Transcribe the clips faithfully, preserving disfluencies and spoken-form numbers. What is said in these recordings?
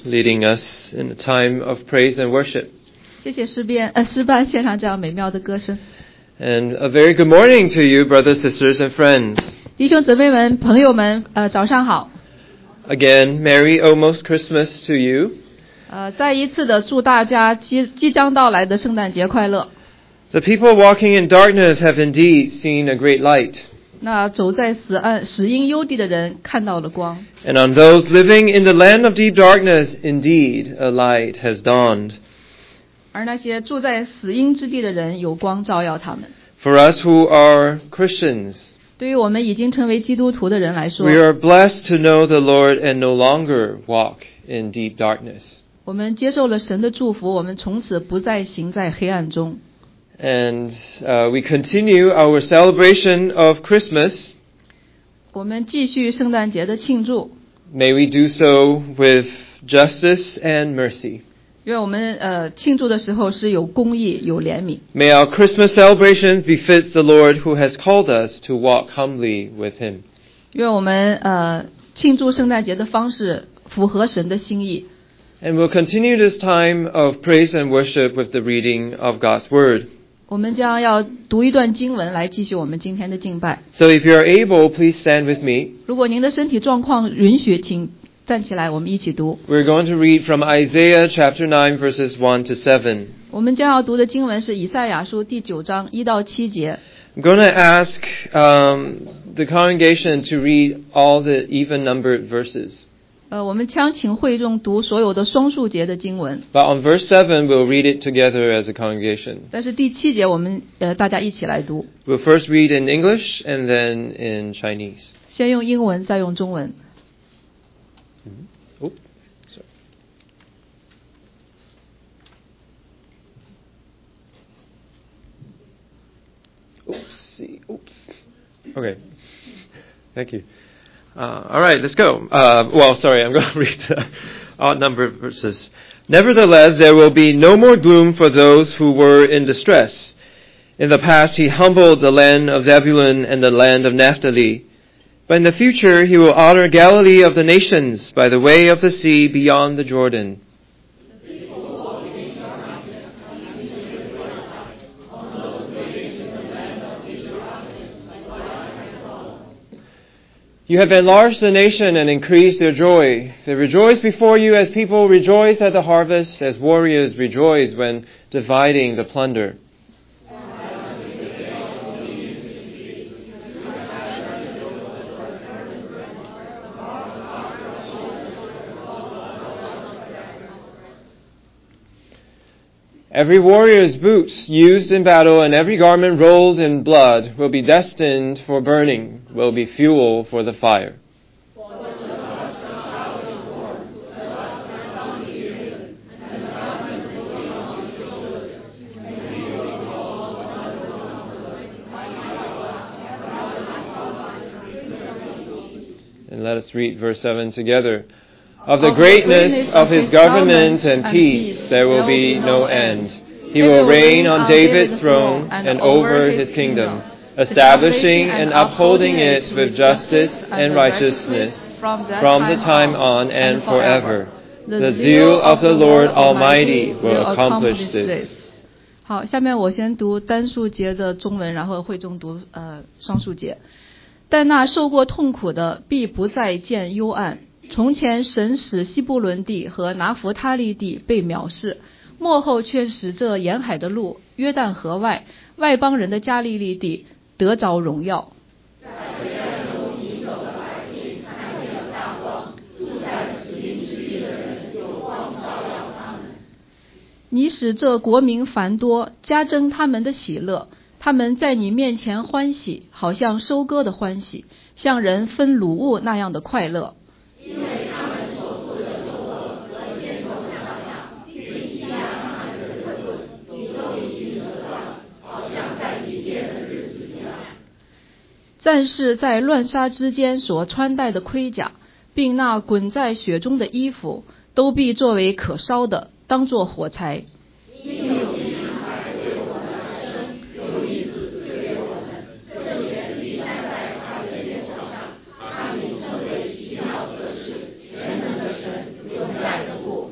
leading us in a time of praise and worship. 谢谢诗编呃诗班献上这样美妙的歌声。 And a very good morning to you, brothers, sisters, and friends. 弟兄姊妹们、朋友们，呃，早上好。 Again, Merry almost Christmas to you. 呃，再一次的祝大家即即将到来的圣诞节快乐。 The people walking in darkness have indeed seen a great light. 那走在死暗死荫幽地的人看到了光。 And on those living in the land of deep darkness, indeed, a light has dawned. 而那些住在死荫之地的人，有光照耀他们。 For us who are Christians, 对于我们已经成为基督徒的人来说， we are blessed to know the Lord and no longer walk in deep darkness. 我们接受了神的祝福，我们从此不再行在黑暗中。 And uh, we continue our celebration of Christmas. 我们继续圣诞节的庆祝。 May we do so with justice and mercy. 愿我们呃庆祝的时候是有公义、有怜悯。 May our Christmas celebrations befit the Lord who has called us to walk humbly with Him. 愿我们呃庆祝圣诞节的方式符合神的心意。 And we'll continue this time of praise and worship with the reading of God's Word. 我们将要读一段经文来继续我们今天的敬拜。 So if you are able, please stand with me. 如果您的身体状况允许，请站起来，我们一起读。 We're going to read from Isaiah chapter nine, verses one to seven. 我们将要读的经文是以赛亚书第九章一到七节。 I'm going to ask um, the congregation to read all the even-numbered verses. 呃，我们将请会众读所有的双数节的经文。 But on verse seven, we'll read it together as a congregation. 但是第七节我们呃大家一起来读。 We'll first read in English and then in Chinese. 先用英文，再用中文。 Oh, sorry. Oopsie, oops. Okay. Thank you. Uh, all right, let's go. Uh, well, sorry, I'm going to read the odd number verses. Nevertheless, there will be no more gloom for those who were in distress. In the past, he humbled the land of Zebulun and the land of Naphtali. But in the future, he will honor Galilee of the nations by the way of the sea beyond the Jordan. You have enlarged the nation and increased their joy. They rejoice before you as people rejoice at the harvest, as warriors rejoice when dividing the plunder. Every warrior's boots used in battle and every garment rolled in blood will be destined for burning, will be fuel for the fire. And let us read verse seven together. Of the greatness of his government and peace there will be no end. He will reign on David's throne and over his kingdom, establishing and upholding it with justice and righteousness from the time on and forever. The zeal of the Lord Almighty will accomplish this. 好，下面我先读单数节的中文，然后会中读呃双数节。但那受过痛苦的必不再见幽暗。从前神使西布伦地和拿弗他利地被藐视，末后却使这沿海的路约旦河外外邦人的加利利地得着荣耀。在黑暗中行走的百姓看见了大光，住在死荫之地的人有光照耀他们。你使这国民繁多，加增他们的喜乐，他们在你面前欢喜，好像收割的欢喜，像人分掳物那样的快乐。因为他们所负的重荷和箭头响亮，并欺压他们的人盾，你都已经折断，好像在你变的日子一样。战士在乱杀之间所穿戴的盔甲，并那滚在血中的衣服，都必作为可烧的，当作火柴。因有一男孩为我们而生，有一子赐给我们，这权必担在他的肩头上。他名称为奇妙测试，全能的神，永在的父，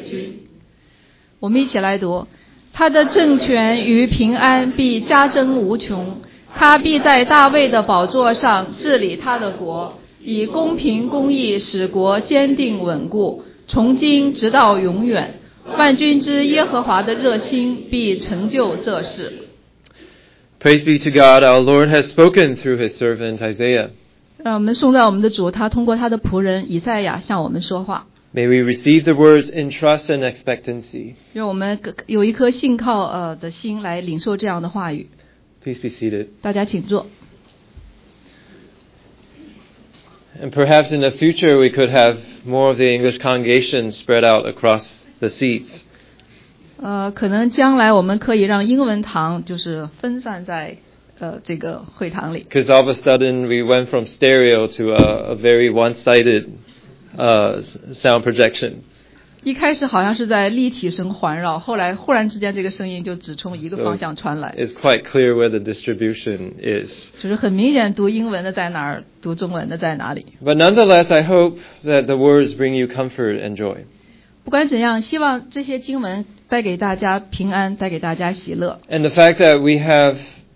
君。我们一起来读，他的政权与平安必加增无穷，他必在大卫的宝座上治理他的国，以公平公义使国坚定稳固，从今直到永远。万军之耶和华的热心必成就这事。 Praise be to God, our Lord has spoken through his servant Isaiah. 让我们颂赞我们的主，他通过他的仆人以赛亚向我们说话。 May we receive the words in trust and expectancy. 让我们有一颗信靠呃的心来领受这样的话语。 Please be seated. 大家请坐。 And perhaps in the future we could have more of the English congregation spread out across the seats. 呃，可能将来我们可以让英文堂就是分散在呃这个会堂里。 Because all of a sudden we went from stereo to a, a very one-sided uh, sound projection. 一开始好像是在立体声环绕，后来忽然之间这个声音就只从一个方向传来。 So it's quite clear where the distribution is. 就是很明显，读英文的在哪儿，读中文的在哪里。 But nonetheless, I hope that the words bring you comfort and joy. 不管怎样，希望这些经文带给大家平安，带给大家喜乐。 And the fact that we have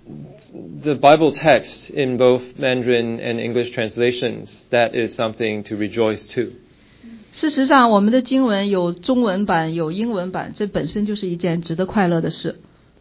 the Bible text in both Mandarin and English translations, that is something to rejoice too. 事实上，我们的经文有中文版，有英文版，这本身就是一件值得快乐的事。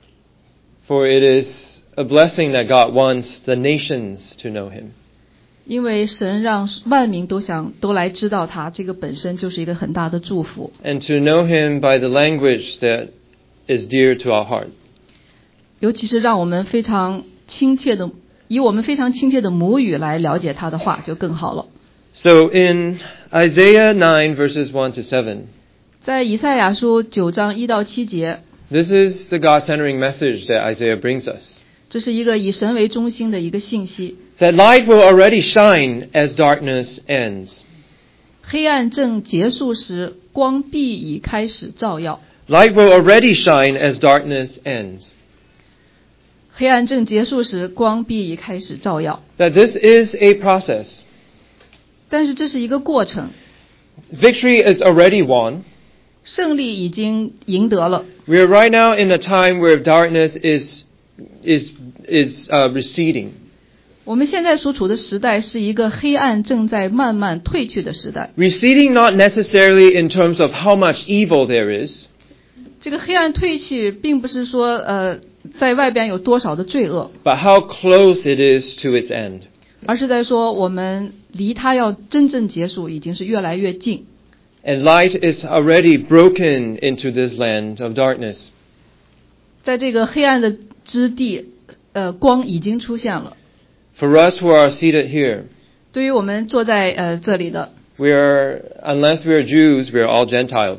For it is a blessing that God wants the nations to know him. 因为神让万民都想都来知道他，这个本身就是一个很大的祝福。 And to know him by the language that is dear to our heart. 尤其是让我们非常亲切的，以我们非常亲切的母语来了解他的话，就更好了。 So in Isaiah nine verses one to seven, 在以赛亚书九章一到七节， this is the God-centering message that Isaiah brings us. 这是一个以神为中心的一个信息。 That light will already shine as darkness ends. 黑暗正结束时，光必已开始照耀。 Light will already shine as darkness ends. 黑暗正结束时，光必已开始照耀。 That this is a process. 但是这是一个过程。 Victory is already won. 胜利已经赢得了。 We are right now in a time where darkness is is is uh, receding. 我们现在所处的时代是一个黑暗正在慢慢退去的时代。 Receding not necessarily in terms of how much evil there is. 这个黑暗退去，并不是说呃在外边有多少的罪恶， But how close it is to its end. 而是在说我们离它要真正结束已经是越来越近。 And light is already broken into this land of darkness. 在这个黑暗的之地，呃，光已经出现了。 For us who are seated here, 对于我们坐在呃这里的， we are, unless we are Jews, we are all Gentiles.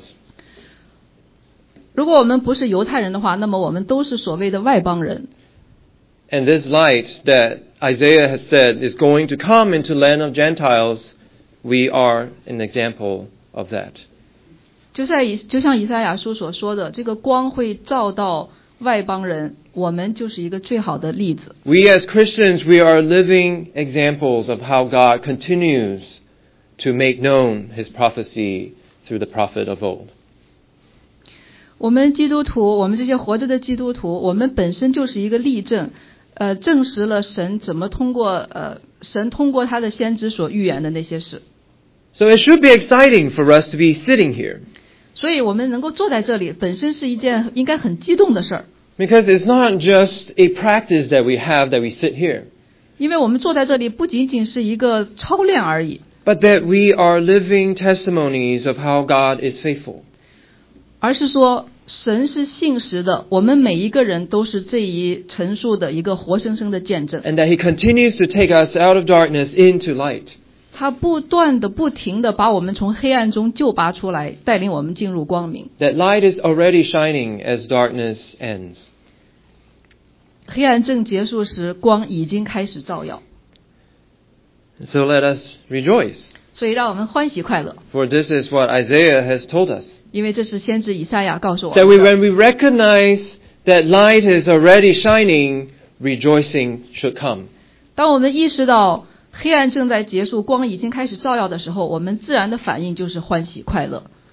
如果我们不是犹太人的话，那么我们都是所谓的外邦人。 And this light that Isaiah has said is going to come into land of Gentiles, we are an example of that. 就在以就像以赛亚书所说的，这个光会照到外邦人，我们就是一个最好的例子。 We as Christians, we are living examples of how God continues to make known his prophecy through the prophet of old. 我们基督徒，我们这些活着的基督徒，我们本身就是一个例证，呃，证实了神怎么通过呃神通过他的先知所预言的那些事。 So it should be exciting for us to be sitting here. 所以我们能够坐在这里，本身是一件应该很激动的事儿。 Because it's not just a practice that we have that we sit here, 因为我们坐在这里不仅仅是一个操练而已， but that we are living testimonies of how God is faithful. 而是说神是信实的，我们每一个人都是这一陈述的一个活生生的见证。 And that he continues to take us out of darkness into light. 他不断的、不停的把我们从黑暗中救拔出来，带领我们进入光明。 That light is already shining as darkness ends. 黑暗正结束时，光已经开始照耀。 So let us rejoice. 所以让我们欢喜快乐， For this is what Isaiah has told us. 因为这是先知以赛亚告诉我 That we, 们的。 when we recognize that light is already shining, rejoicing should come. 当我们意识到黑暗正在结束，光已经开始照耀的时候，我们自然的反应就是欢喜快乐。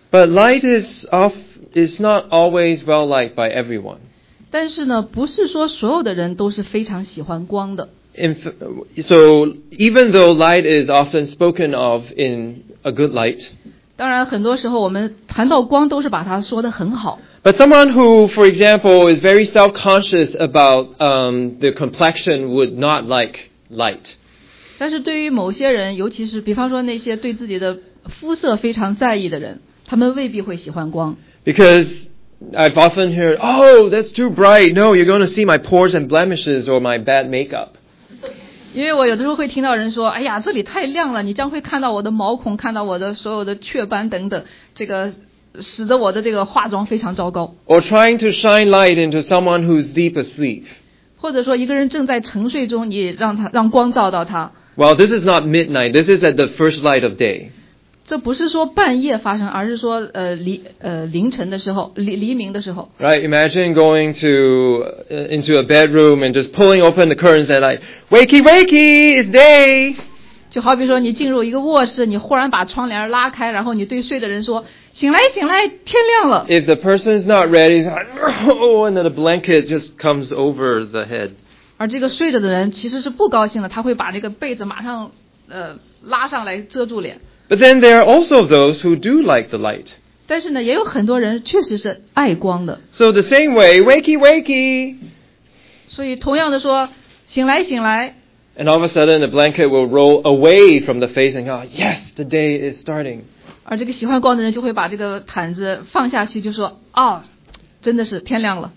But light is off, is not always well liked by everyone. 但是呢，不是说所有的人都是非常喜欢光的。 In, so even though light is often spoken of in a good light, 当然，很多时候我们谈到光都是把它说得很好。 but someone who, for example, is very self-conscious about um, the complexion would not like light. 但是对于某些人，尤其是比方说那些对自己的肤色非常在意的人，他们未必会喜欢光。 Because I've often heard, oh, that's too bright. No, you're going to see my pores and blemishes or my bad makeup. 因为我有的时候会听到人说，哎呀，这里太亮了，你将会看到我的毛孔，看到我的所有的雀斑等等，这个使得我的这个化妆非常糟糕。 Or trying to shine light into someone who's deep asleep. 或者说一个人正在沉睡中，你让他让光照到他。 Well, this is not midnight. This is at the first light of day. 这不是说半夜发生，而是说呃黎呃凌晨的时候，黎黎明的时候。 Right? Imagine going to uh, into a bedroom and just pulling open the curtains and like, wakey, wakey, it's day. 就好比说你进入一个卧室，你忽然把窗帘拉开，然后你对睡的人说：“醒来，醒来，天亮了。” If the person's not ready, it's like, oh, and then the blanket just comes over the head. 而这个睡着的人其实是不高兴的，他会把这个被子马上呃拉上来遮住脸。 But then there are also those who do like the light. 但是呢，也有很多人确实是爱光的。 So the same way, wakey, wakey. 所以同样的说，醒来，醒来。 And all of a sudden, the blanket will roll away from the face and go, yes, the day is starting. 而这个喜欢光的人就会把这个毯子放下去，就说：“哦，真的是天亮了。”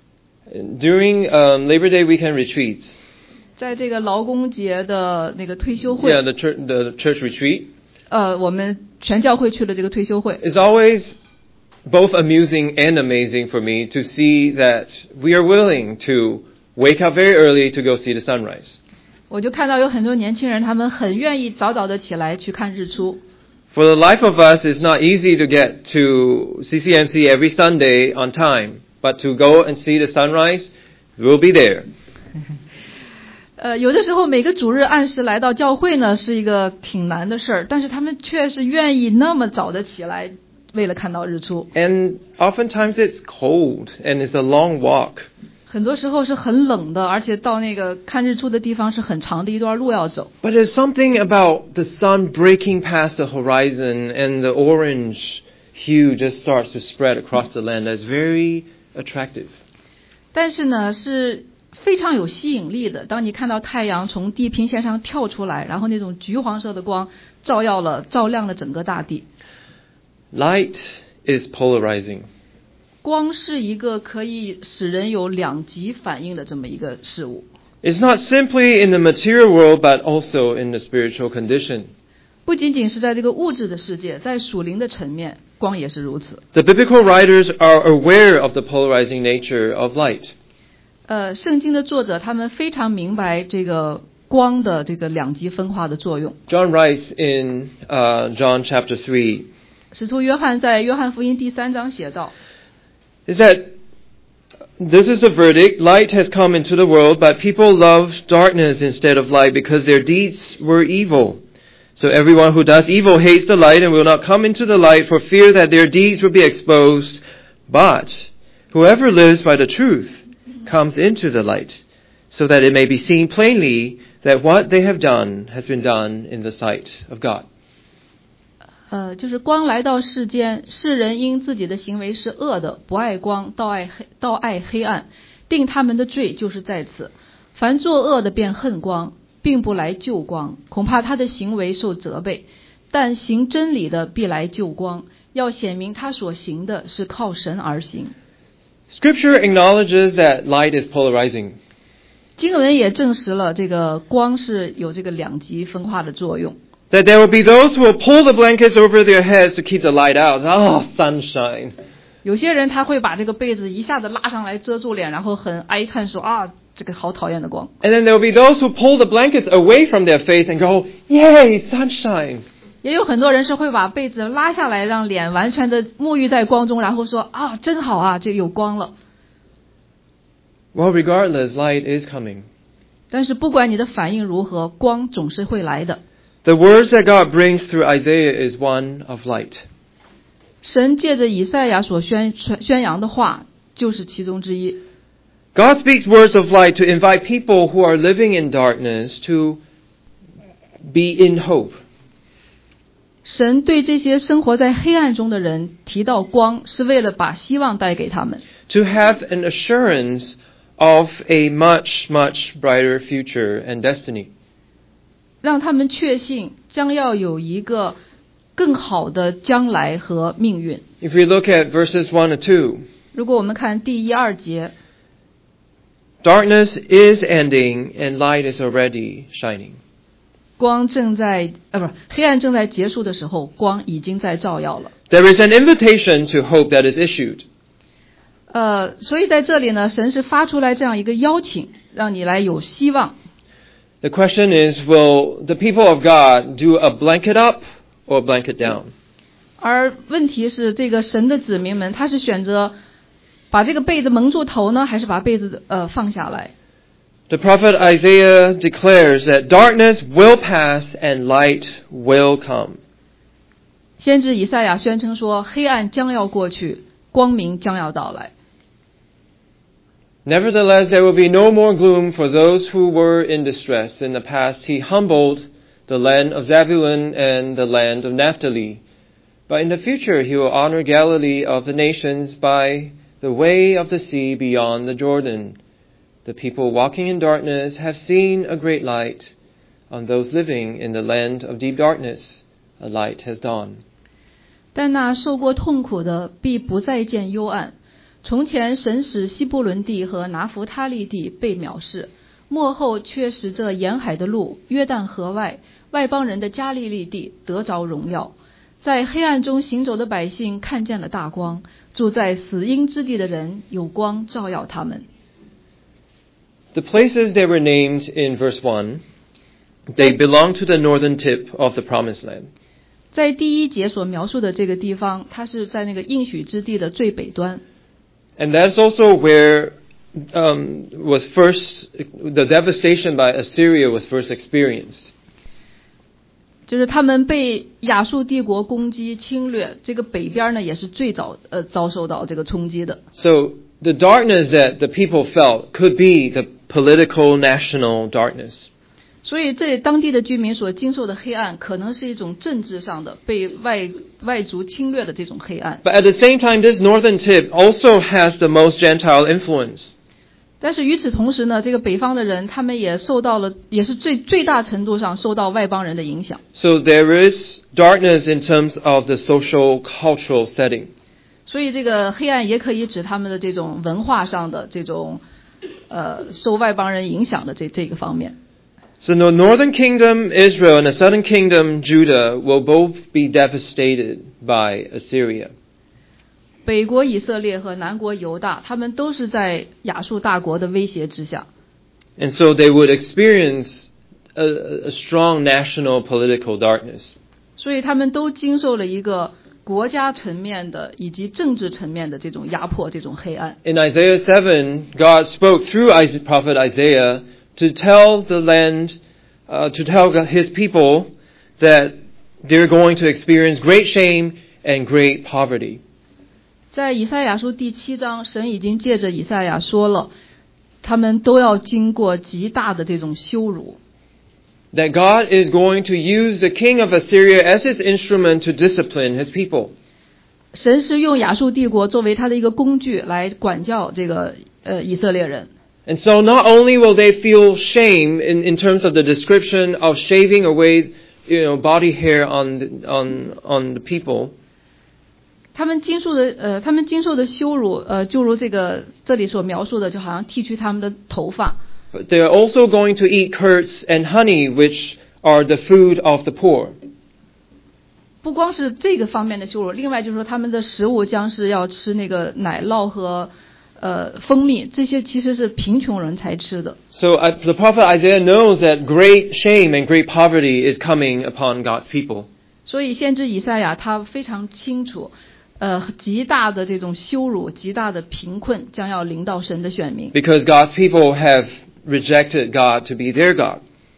During um, Labor Day weekend retreats. 在这个劳工节的那个退休会。 Yeah, the church, the church retreat. 呃，我们全教会去了这个退休会。 It's always both amusing and amazing for me to see that we are willing to wake up very early to go see the sunrise. 我就看到有很多年轻人，他们很愿意早早的起来去看日出。 For the life of us, it's not easy to get to C C M C every Sunday on time, but to go and see the sunrise, we'll be there. 呃，有的时候每个主日按时来到教会呢，是一个挺难的事儿，但是他们却是愿意那么早的起来，为了看到日出。 And oftentimes it's cold and it's a long walk. 很多时候是很冷的，而且到那个看日出的地方是很长的一段路要走。 But there's something about the sun breaking past the horizon and the orange hue just starts to spread across the land that's very attractive. 但是呢，是非常有吸引力的。当你看到太阳从地平线上跳出来，然后那种橘黄色的光照耀了、照亮了整个大地。 Light is polarizing. 光是一个可以使人有两极反应的这么一个事物。 It's not simply in the material world, but also in the spiritual condition. 不仅仅是在这个物质的世界，在属灵的层面，光也是如此。 The biblical writers are aware of the polarizing nature of light. 呃，圣经的作者他们非常明白这个光的这个两极分化的作用。 John writes in uh, John chapter three. 使徒约翰在约翰福音第三章写道 Is that this is the verdict. Light has come into the world, but people loved darkness instead of light because their deeds were evil. So everyone who does evil hates the light and will not come into the light for fear that their deeds will be exposed. But whoever lives by the truth comes into the light, so that it may be seen plainly that what they have done has been done in the sight of God. 呃，就是光来到世间，世人因自己的行为是恶的，不爱光，倒爱黑，倒爱黑暗，定他们的罪就是在此。凡作恶的便恨光，并不来救光，恐怕他的行为受责备。但行真理的必来救光，要显明他所行的是靠神而行。 Scripture acknowledges that light is polarizing. 经文也证实了这个光是有这个两极分化的作用。 That there will be those who will pull the blankets over their heads to keep the light out. Oh, sunshine. 有些人他会把这个被子一下子拉上来遮住脸，然后很哀叹说啊，这个好讨厌的光。 And then there will be those who pull the blankets away from their face and go, yay, sunshine. 也有很多人是会把被子拉下来，让脸完全的沐浴在光中，然后说啊，真好啊，这有光了。 Well, regardless, light is coming. 但是不管你的反应如何，光总是会来的。 The words that God brings through Isaiah is one of light. 神借着以赛亚所宣宣扬的话就是其中之一。 God speaks words of light to invite people who are living in darkness to be in hope. 神对这些生活在黑暗中的人提到光，是为了把希望带给他们。 To have an assurance of a much, much brighter future and destiny. 让他们确信将要有一个更好的将来和命运。 If we look at verses one and two, 如果我们看第一二节， darkness is ending and light is already shining. 光正在呃不是黑暗正在结束的时候，光已经在照耀了。 There is an invitation to hope that is issued. 呃，所以在这里呢，神是发出来这样一个邀请，让你来有希望。 The question is, will the people of God do a blanket up or blanket down? 而问题是，这个神的子民们，他是选择把这个被子蒙住头呢，还是把被子呃放下来？ The prophet Isaiah declares that darkness will pass and light will come. 先知以赛亚宣称说，黑暗将要过去，光明将要到来。 Nevertheless, there will be no more gloom for those who were in distress. In the past, he humbled the land of Zebulun and the land of Naphtali. But in the future, he will honor Galilee of the nations by the way of the sea beyond the Jordan. The people walking in darkness have seen a great light. On those living in the land of deep darkness, a light has dawned. 但那受过痛苦的必不再见幽暗。从前神使西布伦地和拿弗他利地被藐视，末后却使这沿海的路约旦河外外邦人的加利利地得着荣耀。在黑暗中行走的百姓看见了大光，住在死荫之地的人有光照耀他们。 The places that were named in verse one, they belong to the northern tip of the promised land. 在第一节所描述的这个地方，它是在那个应许之地的最北端。 And that's also where um, was first the devastation by Assyria was first experienced. 就是他们被亚述帝国攻击侵略，这个北边呢也是最早呃遭受到这个冲击的。 So the darkness that the people felt could be the political national darkness. 所以这当地的居民所经受的黑暗，可能是一种政治上的被外外族侵略的这种黑暗。 But at the same time, this northern tip also has the most Gentile influence. 但是与此同时呢，这个北方的人，他们也受到了，也是最最大程度上受到外邦人的影响。 So there is darkness in terms of the social cultural setting. 所以这个黑暗也可以指他们的这种文化上的这种呃受外邦人影响的这这个方面。 So the northern kingdom, Israel, and the southern kingdom, Judah, will both be devastated by Assyria. 北国以色列和南国犹大，他们都是在亚述大国的威胁之下。 And so they would experience a, a strong national political darkness. 所以他们都经受了一个国家层面的以及政治层面的这种压迫，这种黑暗。 In Isaiah seven, God spoke through Isaiah, prophet Isaiah to tell the land, uh, to tell his people that they're going to experience great shame and great poverty. 在以赛亚书第七章，神已经借着以赛亚说了，他们都要经过极大的这种羞辱。 That God is going to use the king of Assyria as his instrument to discipline his people. 神是用亚述帝国作为他的一个工具来管教这个呃以色列人。 And so not only will they feel shame in, in terms of the description of shaving away, you know, body hair on on on the people. 他们经受的呃，他们经受的羞辱，呃，就如这个这里所描述的，就好像剃去他们的头发。 But they are also going to eat curds and honey, which are the food of the poor. 不光是这个方面的羞辱，另外就是说他们的食物将是要吃那个奶酪和呃蜂蜜，这些其实是贫穷人才吃的。 So uh, the prophet Isaiah knows that great shame and great poverty is coming upon God's people. 所以先知以赛亚他非常清楚。呃，极大的这种羞辱，极大的贫困将要临到神的选民。 Because God's people have rejected God to be their God.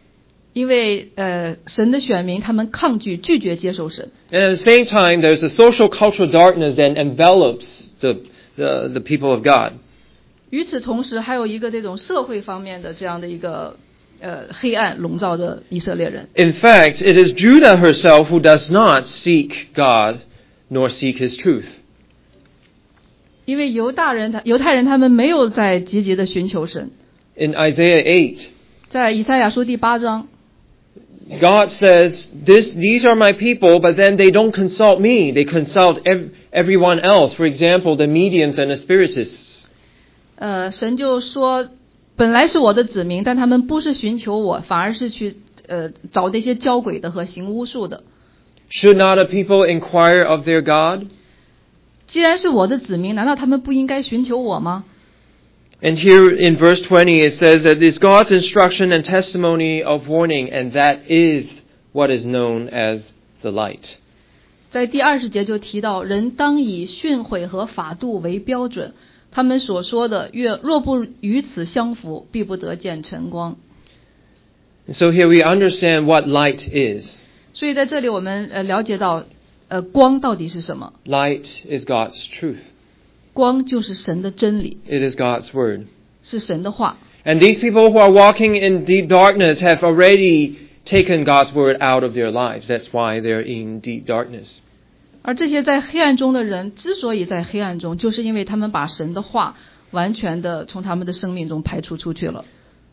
因为呃，神的选民他们抗拒、拒绝接受神。 And at the same time, there's a social cultural darkness that envelops the, the, the people of God. 与此同时，还有一个这种社会方面的这样的一个呃黑暗笼罩着以色列人。 In fact, it is Judah herself who does not seek God nor seek His truth. 因为犹大人、犹太人他们没有在积极的寻求神。 In Isaiah eight, 在以赛亚书第八章。 God says, this, these are my people, but then they don't consult me. They consult ev- everyone else. For example, the mediums and the spiritists. 呃，神就说，本来是我的子民，但他们不是寻求我，反而是去呃找那些交鬼的和行巫术的。 Should not a people inquire of their God? 既然是我的子民，难道他们不应该寻求我吗？ And here in verse twenty it says that it's God's instruction and testimony of warning, and that is what is known as the light. 在第二十节就提到，人当以训诲和法度为标准，他们所说的若若不与此相符，必不得见晨光。 And so here we understand what light is. 所以在这里我们呃了解到，呃光到底是什么？ Light is God's truth. 光就是神的真理， It is God's word. 是神的话。 And these people who are walking in deep darkness have already taken God's word out of their lives. That's why they're in deep darkness. 而这些在黑暗中的人之所以在黑暗中，就是因为他们把神的话完全的从他们的生命中排除出去了。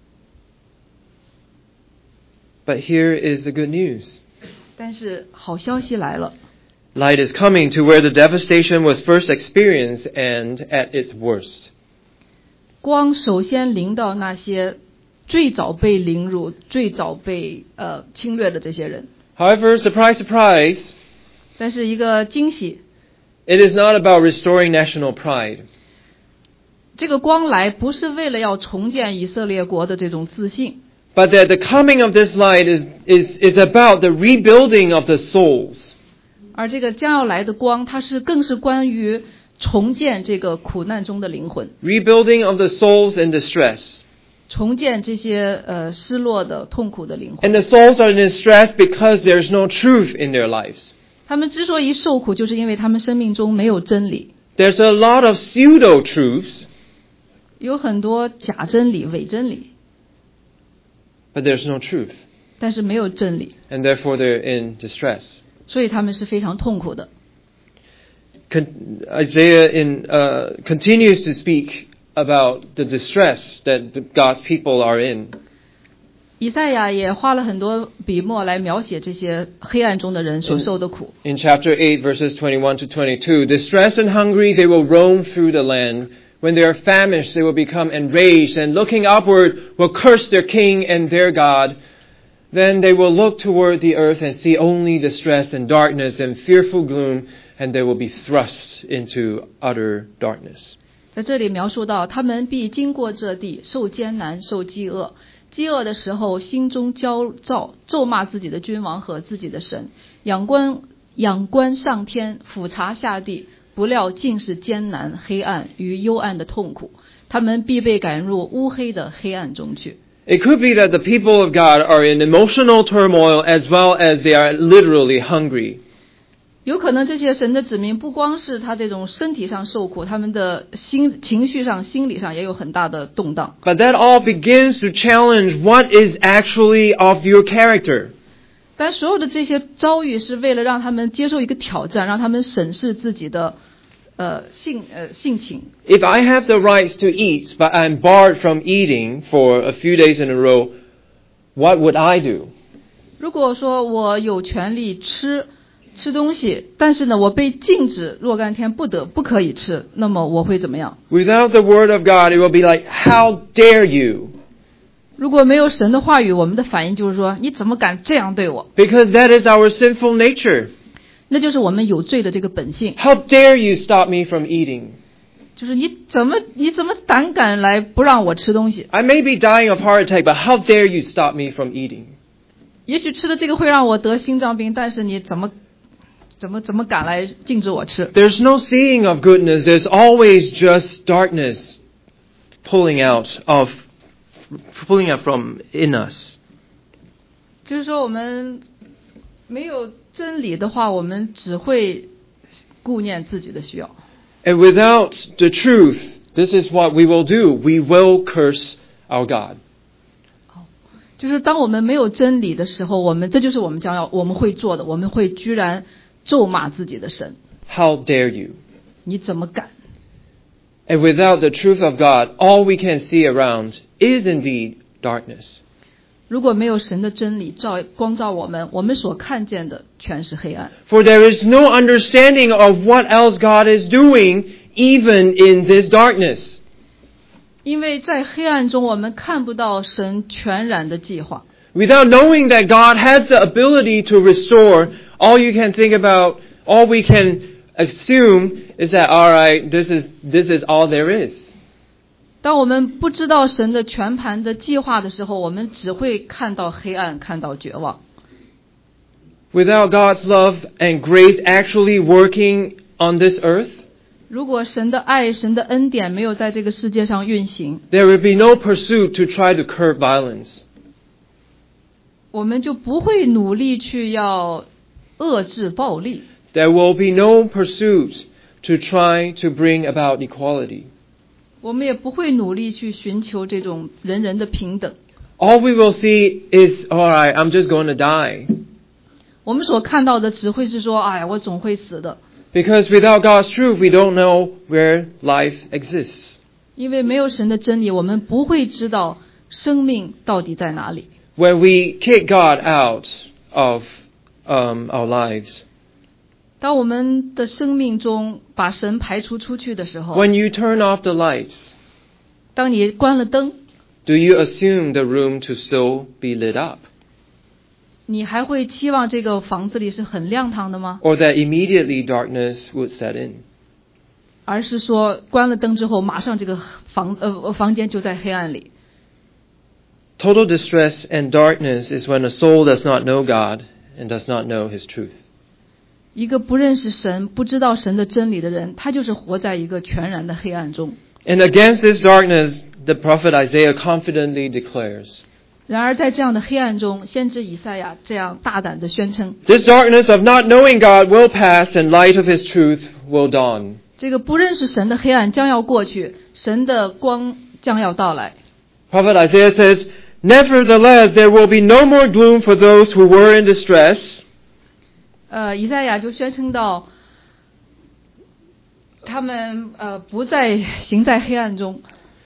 But here is the good news. 但是好消息来了， Light is coming to where the devastation was first experienced and at its worst. 光首先临到那些最早被凌辱、最早被呃侵略的这些人。 However, surprise, surprise, 但是一个惊喜， it is not about restoring national pride. 这个光来不是为了要重建以色列国的这种自信， But that the coming of this light is, is, is about the rebuilding of the souls. 而这个将要来的光，它是更是关于重建这个苦难中的灵魂， Rebuilding of the souls in distress. 重建这些呃失落的、痛苦的灵 And 魂。 the souls are in distress because there's no truth in their lives. 他们之所以受苦，就是因为他们生命中没有真理， There's a lot of pseudo-truths, 有很多假真理、伪真理， but there's no truth. 但是没有真理， And therefore they're in distress. 所以他们是非常痛苦的。 Con- Isaiah in, uh, continues to speak about the distress that the, God's people are in. 以赛亚也花了很多笔墨来描写这些黑暗中的人所受的苦。 In chapter eight, verses twenty-one to twenty-two, distressed and hungry, they will roam through the land. When they are famished, they will become enraged, and looking upward will curse their king and their God. Then they will look toward the earth and see only distress and darkness and fearful gloom, and they will be thrust into utter darkness. 在这里描述到，他们必经过这地，受艰难，受饥饿。饥饿的时候，心中焦躁，咒骂自己的君王和自己的神。仰观仰观上天，俯察下地，不料尽是艰难、黑暗与幽暗的痛苦。他们必被赶入乌黑的黑暗中去。 It could be that the people of God are in emotional turmoil as well as they are literally hungry. 有可能这些神的子民不光是他这种身体上受苦，他们的心情绪上、心理上也有很大的动荡。 But that all begins to challenge what is actually of your character. 但所有的这些遭遇是为了让他们接受一个挑战，让他们审视自己的呃性呃性情。 If I have the rights to eat, but I'm barred from eating for a few days in a row, what would I do? 如果说我有权利吃吃东西，但是呢，我被禁止若干天不得不可以吃，那么我会怎么样？ Without the word of God, it will be like, how dare you? 如果没有神的话语，我们的反应就是说，你怎么敢这样对我？ Because that is our sinful nature. 那就是我们有罪的这个本性， How dare you stop me from eating? 就是你怎么你怎么胆敢来不让我吃东西？ I may be dying of heart attack, but how dare you stop me from eating? 也许吃了这个会让我得心脏病，但是你怎么怎么怎么敢来禁止我吃？ There's no seeing of goodness. There's always just darkness pulling out of, pulling out from in us. 就是说我们没有真理的话，我们只会顾念自己的需要。 And without the truth, this is what we will do. We will curse our God. 就是当我们没有真理的时候，我们这就是我们将要我们会做的，我们会居然咒骂自己的神。 How dare you? 你怎么敢？ And without the truth of God, all we can see around is indeed darkness. 如果没有神的真理照光照我们，我们所看见的全是黑暗。 For there is no understanding of what else God is doing, even in this darkness. 因为在黑暗中，我们看不到神全然的计划。 Without knowing that God has the ability to restore, all you can think about, all we can assume is that, all right, this is, this is all there is. 当我们不知道神的全盘的计划的时候，我们只会看到黑暗，看到绝望。 Without God's love and grace actually working on this earth, 如果神的爱、神的恩典没有在这个世界上运行， there will be no pursuit to try to curb violence. 我们就不会努力去要遏制暴力。 There will be no pursuit to try to bring about equality. 我们也不会努力去寻求这种人人的平等。 All we will see is, all right, I'm just going to die. 我们所看到的只会是说，哎，我总会死的。 Because without God's truth, we don't know where life exists. 因为没有神的真理，我们不会知道生命到底在哪里。 When we kick God out of um, our lives, 当我们的生命中把神排除出去的时候， when you turn off the lights, 当你关了灯， do you assume the room to still be lit up? 你还会期望这个房子里是很亮堂的吗？ Or that immediately darkness would set in? 而是说关了灯之后，马上这个房呃房间就在黑暗里。 Total distress and darkness is when a soul does not know God and does not know His truth. 一个不认识神、不知道神的真理的人，他就是活在一个全然的黑暗中。 And against this darkness, the prophet Isaiah confidently declares, 然而在这样的黑暗中，先知以赛亚这样大胆地宣称， this darkness of not knowing God will pass and light of His truth will dawn. 这个不认识神的黑暗将要过去，神的光将要到来。 Prophet Isaiah says, nevertheless, there will be no more gloom for those who were in distress. 呃，以赛亚就宣称到，他们呃不再行在黑暗中。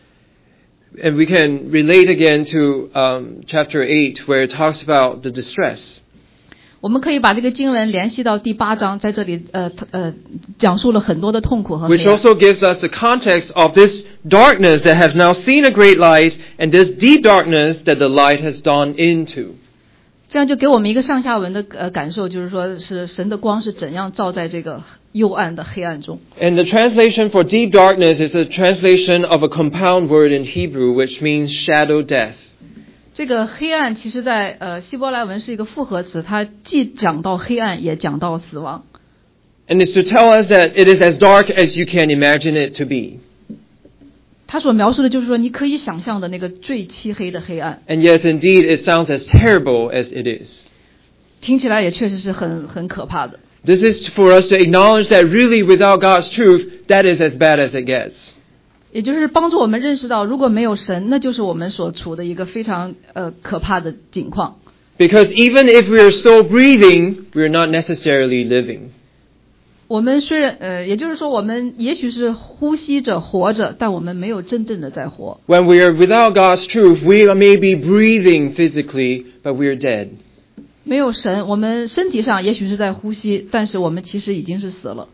And we can relate again to um, chapter eight, where it talks about the distress. 我们可以把这个经文联系到第八章，在这里呃呃讲述了很多的痛苦和黑 Which 暗。 also gives us the context of this darkness that has now seen a great light, and this deep darkness that the light has dawned into. 这样就给我们一个上下文的呃感受，就是说是神的光是怎样照在这个幽暗的黑暗中。 And the translation for deep darkness is a translation of a compound word in Hebrew, which means shadow death. 这个黑暗其实在呃希伯来文是一个复合词，它既讲到黑暗，也讲到死亡。 And it's to tell us that it is as dark as you can imagine it to be. 他所描述的就是说，你可以想象的那个最漆黑的黑暗。 And yes, indeed, it sounds as terrible as it is. 听起来也确实是很很可怕的。 This is for us to acknowledge that really without God's truth, that is as bad as it gets. 也就是帮助我们认识到，如果没有神，那就是我们所处的一个非常呃可怕的境况。 Because even if we are still breathing, we are not necessarily living. 我们虽然呃，也就是说，我们也许是呼吸着活着，但我们没有真正的在活。 When we are without God's truth, we may be breathing physically, but we are dead. 没有神，我们身体上也许是在呼吸，但是我们其实已经是死了。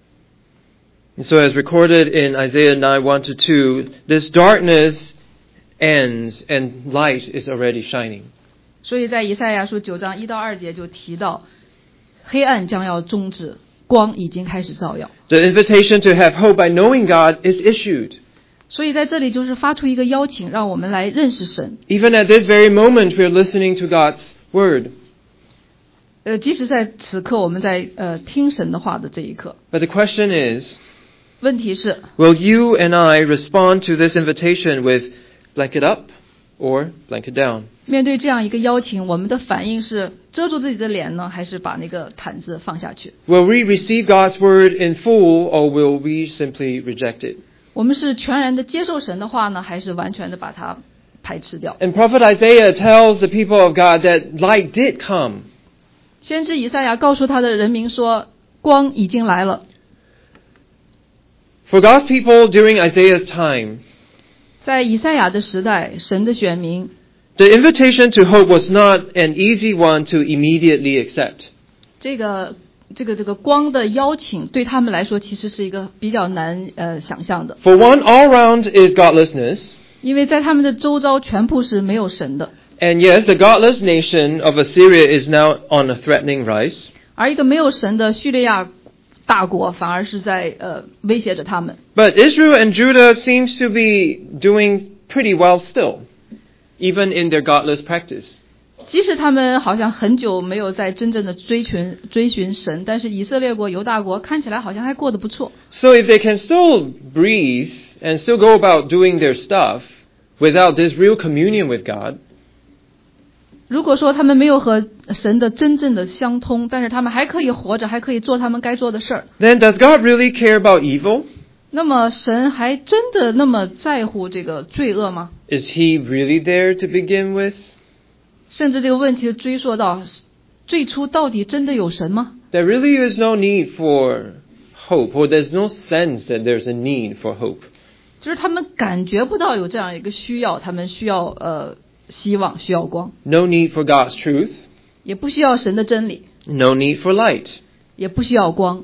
And so as recorded in Isaiah nine, one to two, this darkness ends and light is already shining. 所以在以赛亚书九章一到二节就提到，黑暗将要终止，光已经开始照耀。 The invitation to have hope by knowing God is issued. 所以在这里就是发出一个邀请，让我们来认识神。 Even at this very moment, we are listening to God's word. 呃，即使在此刻我们在呃听神的话的这一刻， But the question is, 问题是， will you and I respond to this invitation with blank it up or blank it down? 面对这样一个邀请，我们的反应是遮住自己的脸呢，还是把那个毯子放下去？ Will we receive God's word in full, or will we simply reject it? 我们是全然的接受神的话呢，还是完全的把它排斥掉？ And Prophet Isaiah tells the people of God that light did come. 先知以赛亚告诉他的人民说，光已经来了。 For God's people during Isaiah's time, 在以赛亚的时代，神的选民， the invitation to hope was not an easy one to immediately accept. 这个这个这个光的邀请对他们来说，其实是一个比较难呃想象的。 For one, all around is godlessness. 因为在他们的周遭全部是没有神的。 And yes, the godless nation of Assyria is now on a threatening rise. 而一个没有神的叙利亚大国反而是在呃威胁着他们。 But Israel and Judah seems to be doing pretty well still, even in their godless practice. 即使他们好像很久没有在真正的追寻追寻神，但是以色列国犹大国看起来好像还过得不错。 So if they can still breathe and still go about doing their stuff without this real communion with God, 如果说他们没有和神的真正的相通，但是他们还可以活着，还可以做他们该做的事儿， then does God really care about evil? 那么神还真的那么在乎这个罪恶吗？ Is He really there to begin with? 甚至这个问题追溯到最初，到底真的有神吗？ There really is no need for hope, or there's no sense that there's a need for hope. 就是他们感觉不到有这样一个需要，他们需要呃希望，需要光， No need for God's truth, 也不需要神的真理， no need for light. 也不需要光。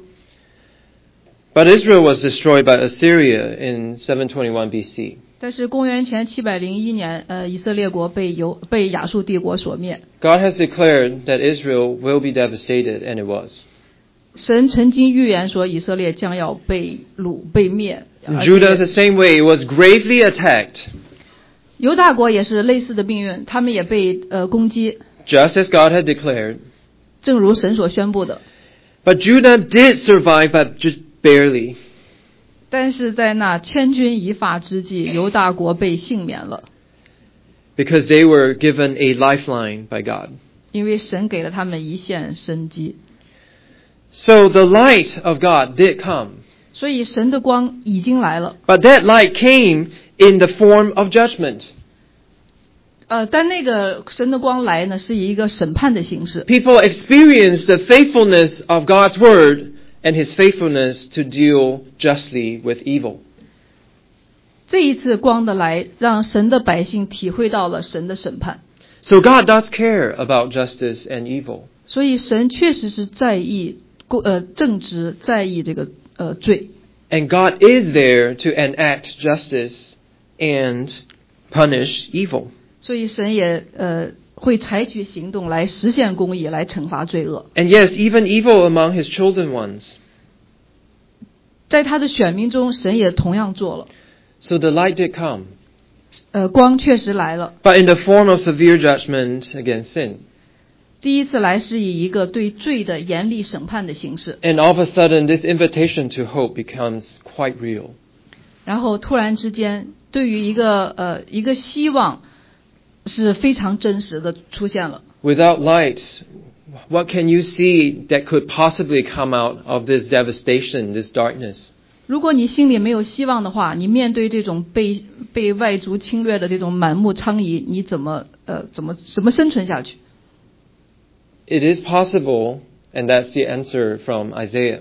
But Israel was destroyed by Assyria in seven twenty-one B C. 但是公元前七百零一年，呃，以色列国被犹被亚述帝国所灭。 God has declared that Israel will be devastated, and it was. 神曾经预言说，以色列将要被掳被灭。 Judah the same way, it was gravely attacked. 犹大国也是类似的命运，他们也被呃攻击， Just as God had declared. 正如神所宣布的。 But Judah did survive, but just barely. 但是在那千钧一发之际，犹大国被幸免了， Because they were given a lifeline by God. 因为神给了他们一线生机。 So the light of God did come. 所以神的光已经来了， But that light came in the form of judgment. 呃，但那个神的光来呢，是以一个审判的形式。 People experienced the faithfulness of God's word and His faithfulness to deal justly with evil. 这一次光的来，让神的百姓体会到了神的审判。 So God does care about justice and evil. 所以神确实是在意公呃正直，在意这个呃罪。 And God is there to enact justice and punish evil. 所以神也呃会采取行动来实现公义，来惩罚罪恶。 And yes, even evil among His chosen ones. 在他的选民中，神也同样做了。 So the light did come, 呃，光确实来了。 but in the form of severe judgment against sin. 第一次来是以一个对罪的严厉审判的形式， And all of a sudden, this invitation to hope becomes quite real. 然后突然之间，对于一个呃一个希望是非常真实的出现了。 Without light, what can you see that could possibly come out of this devastation, this darkness? 如果你心里没有希望的话，你面对这种被被外族侵略的这种满目疮痍，你怎么呃怎么怎么生存下去？ It is possible, and that's the answer from Isaiah.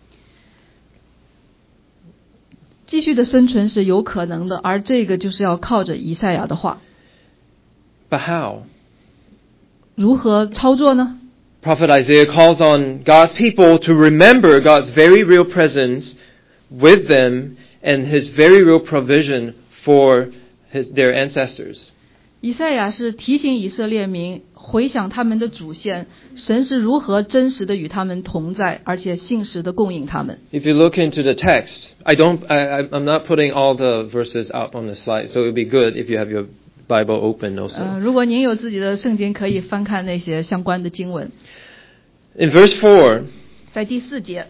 继续的生存是有可能的，而这个就是要靠着以赛亚的话。 But how? 如何操作呢？ Prophet Isaiah calls on God's people to remember God's very real presence with them and His very real provision for his, their ancestors. 以赛亚是提醒以色列民回想他们的祖先，神是如何真实的与他们同在，而且信实的供应他们。 If you look into the text, I don't, I, I'm not putting all the verses up on the slide, so it would be good if you have your Bible open 呃， also. 如果您有自己的圣经，可以翻看那些相关的经文。 In verse four, 在第四节，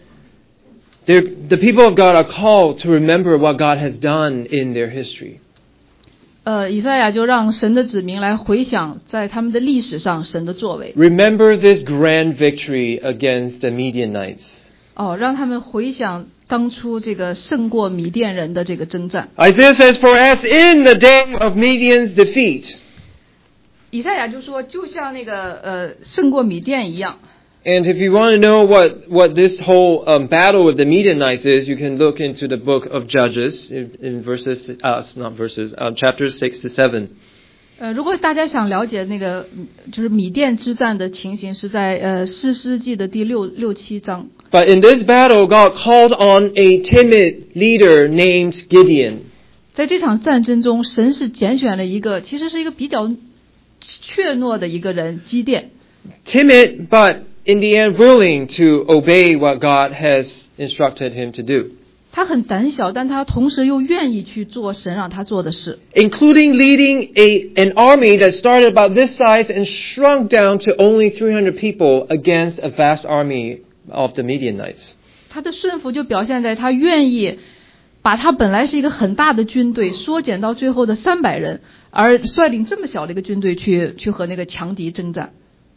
the people of God are called to remember what God has done in their history. 呃，以赛亚就让神的子民来回想在他们的历史上神的作为。 Remember this grand victory against the Midianites. 哦，让他们回想当初这个胜过米甸人的这个征战。 Isaiah says, "For as in the day of Midian's defeat," 以赛亚就说，就像那个呃胜过米甸一样。 and if you want to know what, what this whole um, battle with the Midianites is, you can look into the book of Judges in, in verses, uh, not verses, um, chapters six to seven. 呃，如果大家想了解那个就是米甸之战的情形，是在呃士师记的第六六七章。 But in this battle, God called on a timid leader named Gideon. 在这场战争中，神是拣选了一个其实是一个比较怯懦的一个人基甸。 Timid, but in the end willing to obey what God has instructed him to do. 他很胆小，但他同时又愿意去做神让他做的事。 Including leading a, an army that started about this size and shrunk down to only three hundred people against a vast army of the Midianites. 他的顺服就表现在他愿意把他本来是一个很大的军队缩减到最后的三百人，而率领这么小的一个军队去去和那个强敌征战。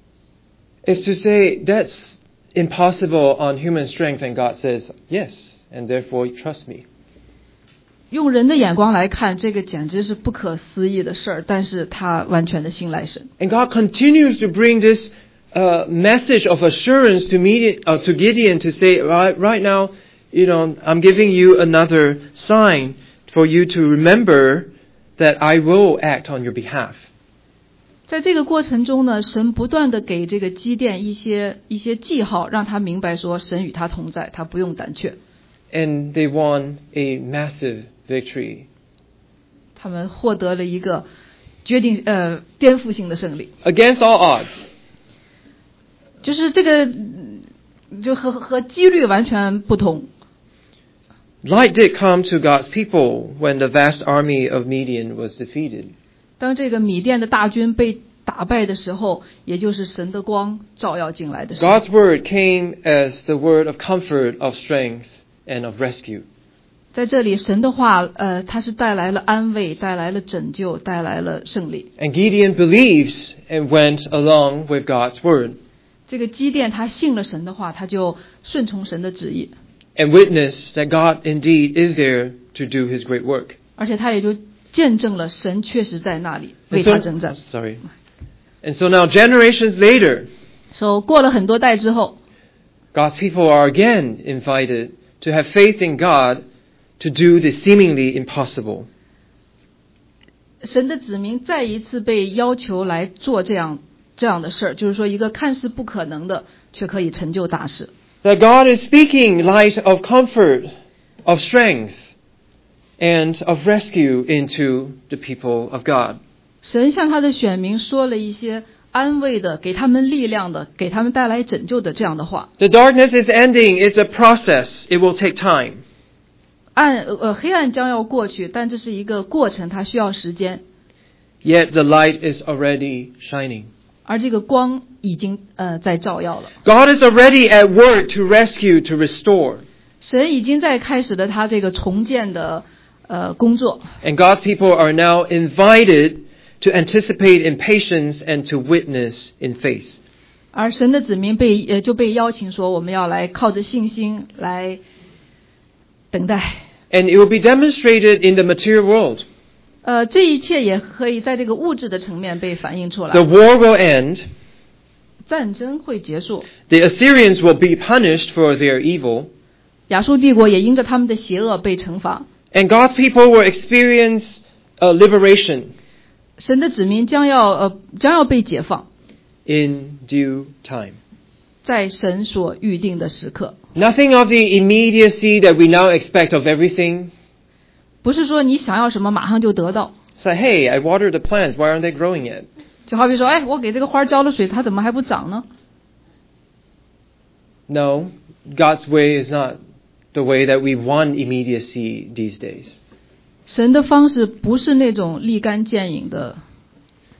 Is to say that's impossible on human strength, and God says, yes, and therefore trust me. 用人的眼光来看，这个简直是不可思议的事儿，但是他完全的信赖神。 And God continues to bring this uh, message of assurance to, Midian, uh, to Gideon to say, right, right now, you know, I'm giving you another sign for you to remember that I will act on your behalf. 在这个过程中呢，神不断的给这个基甸一些一些记号，让他明白说神与他同在，他不用胆怯。 And they won a massive victory. 他们获得了一个决定呃颠覆性的胜利， Against all odds. 就是这个就和和几率完全不同。 Light did come to God's people when the vast army of Midian was defeated. 当这个米甸的大军被打败的时候，也就是神的光照耀进来的时候。 God's word came as the word of comfort, of strength, and of rescue. 在这里，神的话，呃，它是带来了安慰，带来了拯救，带来了胜利。 And Gideon believes and went along with God's word. 这个基甸他信了神的话，他就顺从神的旨意， And witnessed that God indeed is there to do his great work. 而且他也就见证了神确实在那里 And 为 so, 他征战。 sorry. And so now generations later, 说、so, 过了很多代之后， God's people are again invited to have faith in God to do the seemingly impossible. 神的子民再一次被要求来做这样这样的事儿，就是说一个看似不可能的，却可以成就大事。 That God is speaking light of comfort, of strength, and of rescue into the people of God. 神向他的选民说了一些安慰的、给他们力量的、给他们带来拯救的这样的话。 The darkness is ending. It's a process. It will take time. 暗呃黑暗将要过去，但这是一个过程，它需要时间。 Yet the light is already shining. 而这个光已经呃在照耀了。 God is already at work to rescue, to restore. 神已经在开始了他这个重建的呃工作。 And God's people are now invited to anticipate in patience and to witness in faith. 而神的子民被呃就被邀请说，我们要来靠着信心来等待。 And it will be demonstrated in the material world. 呃，这一切也可以在这个物质的层面被反映出来。 The war will end. 战争会结束， The Assyrians will be punished for their evil. 亚述帝国也因着他们的邪恶被惩罚。 And God's people will experience a liberation 神的子民将要呃将要被解放， in due time. 在神所预定的时刻。 Nothing of the immediacy that we now expect of everything. 不是说你想要什么马上就得到， It's like, hey, I watered the plants. Why aren't they growing yet? 就好比说，哎，我给这个花浇了水，它怎么还不长呢？ No, God's way is not the way that we want immediacy these days. 神的方式不是那种立竿见影的。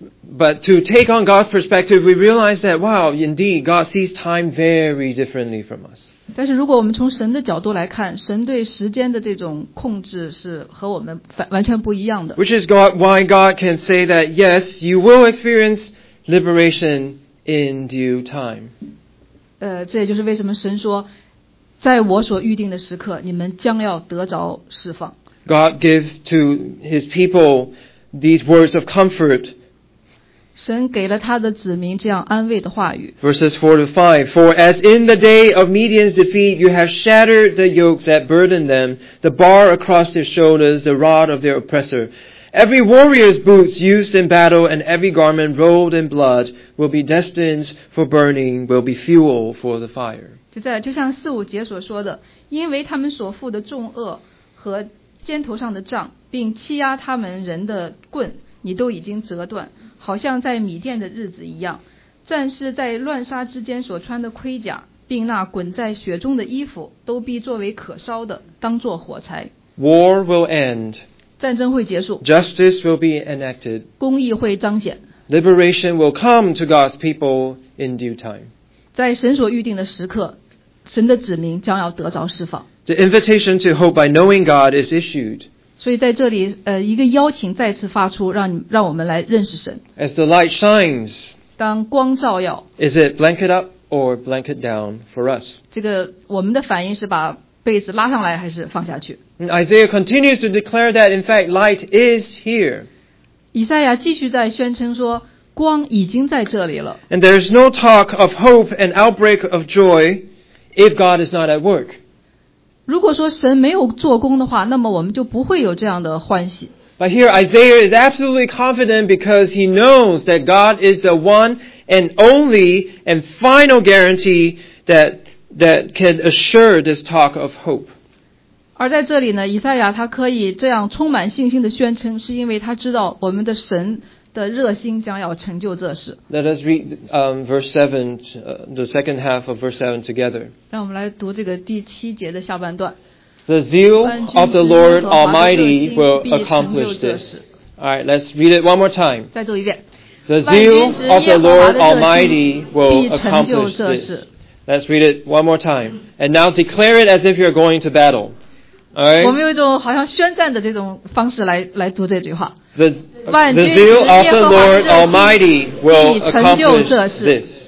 But to take on God's perspective, we realize that, wow, indeed, God sees time very differently from us. 但是如果我们从神的角度来看，神对时间的这种控制是和我们完全不一样的。 Which is God, why God can say that, yes, you will experience liberation in due time. 呃，这也就是为什么神说，在我所预定的时刻，你们将要得着释放。 God gives to His people these words of comfort. 神给了他的子民这样安慰的话语。 Verses four to five. For as in the day of Midian's defeat, you have shattered the yokes that burdened them, the bar across their shoulders, the rod of their oppressor. Every warrior's boots used in battle and every garment rolled in blood will be destined for burning, will be fuel for the fire. 就在就像四五节所说的，因为他们所负的重恶和肩头上的杖，并欺压他们人的棍，你都已经折断，好像在米甸的日子一样。战士在乱杀之间所穿的盔甲，并那滚在血中的衣服，都必作为可烧的，当作火柴。 War will end. 战争会结束， Justice will be enacted. 公义会彰显， Liberation will come to God's people in due time. 在神所预定的时刻，神的子民将要得着释放。 The invitation to hope by knowing God is issued. 所以在这里，呃，一个邀请再次发出，让你让我们来认识神。 As the light shines, 当光照耀， is it blanket up or blanket down for us? 这个我们的反应是把被子拉上来还是放下去？ And Isaiah continues to declare that, in fact, light is here. 以赛亚继续在宣称说，光已经在这里了。 And there is no talk of hope and outbreak of joy if God is not at work. 如果说神没有做工的话，那么我们就不会有这样的欢喜。 But here Isaiah is absolutely confident because he knows that God is the one and only and final guarantee that, that can assure this talk of hope. 而在这里呢，以赛亚他可以这样充满信心的宣称，是因为他知道我们的神的热心将要成就这事。 Let us read um, verse seven, uh, the second half of verse seven together. 让我们来读这个第七节的下半段。 The zeal of the Lord Almighty will accomplish this. All right, let's read it one more time. 再读一遍。 The zeal of the Lord Almighty will accomplish this. Let's read it one more time. And now declare it as if you're going to battle. All right? 我们用一种好像宣战的这种方式来来读这句话。 The, the zeal of the Lord Almighty will accomplish this.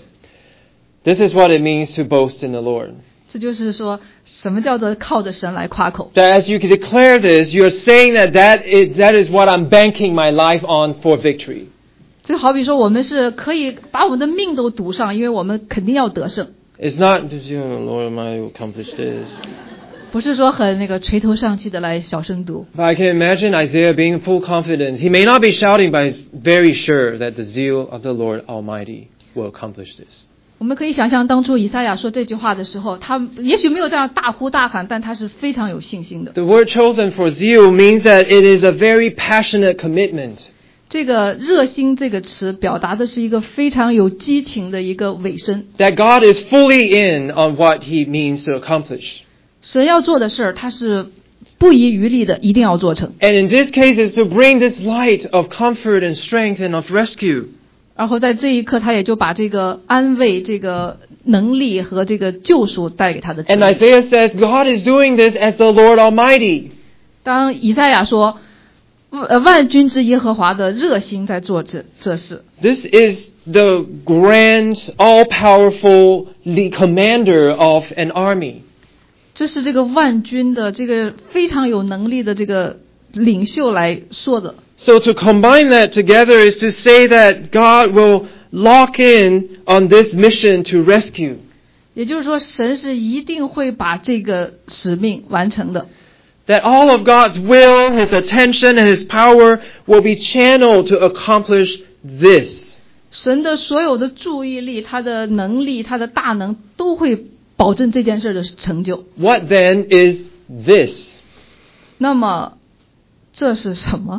This is what it means to boast in the Lord. 这就是说，什么叫做靠着神来夸口？ That as you can declare this, you're saying that that is, that is what I'm banking my life on for victory. 就好比说，我们是可以把我们的命都赌上，因为我们肯定要得胜。 It's not, you know, Lord Almighty will accomplish this. 不是说很那个垂头丧气的来小声读。 But I can imagine Isaiah being full confidence. He may not be shouting, but he's very sure that the zeal of the Lord Almighty will accomplish this. 我们可以想象当初以赛亚说这句话的时候，他也许没有这样大呼大喊，但他是非常有信心的。 The word chosen for zeal means that it is a very passionate commitment. 这个热心这个词表达的是一个非常有激情的一个委身。 That God is fully in on what He means to accomplish. 神要做的事儿，他是不遗余力的，一定要做成。 And in this case, it's to bring this light of comfort and strength and of rescue. 然后在这一刻，他也就把这个安慰、这个能力和这个救赎带给他的子 And 民。 Isaiah says, God is doing this as the Lord Almighty. 当以赛亚说，呃，万军之耶和华的热心在做这这事。 This is the grand, all-powerful the commander of an army. 这是这个万军的这个非常有能力的这个领袖来说的。 So to combine that together is to say that God will lock in on this mission to rescue. 也就是说，神是一定会把这个使命完成的。 That all of God's will, His attention, and His power will be channeled to accomplish this. 神的所有的注意力、他的能力、他的大能，都会保证这件事的成就。 What then is this? 那么，这是什么？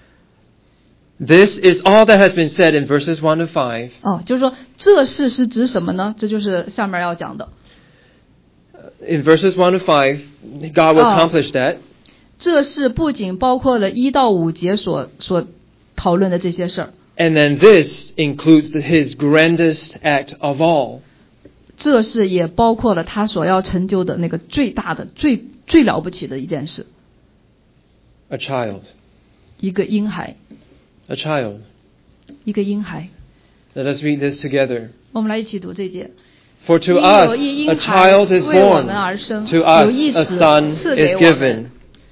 This is all that has been said in verses one to five. 哦，就是说这事是指什么呢？这就是下面要讲的。 In verses one to five, God will accomplish that. 这事不仅包括了一到五节所所讨论的这些事儿。 And then this includes his grandest act of all. 这是也包括了他所要成就的那个最大的、最最了不起的一件事。 A child. 一个婴孩。 A child. 一个婴孩。 Let us read this together. 我们来一起读这节。 For to us a child is born, to us a son is given.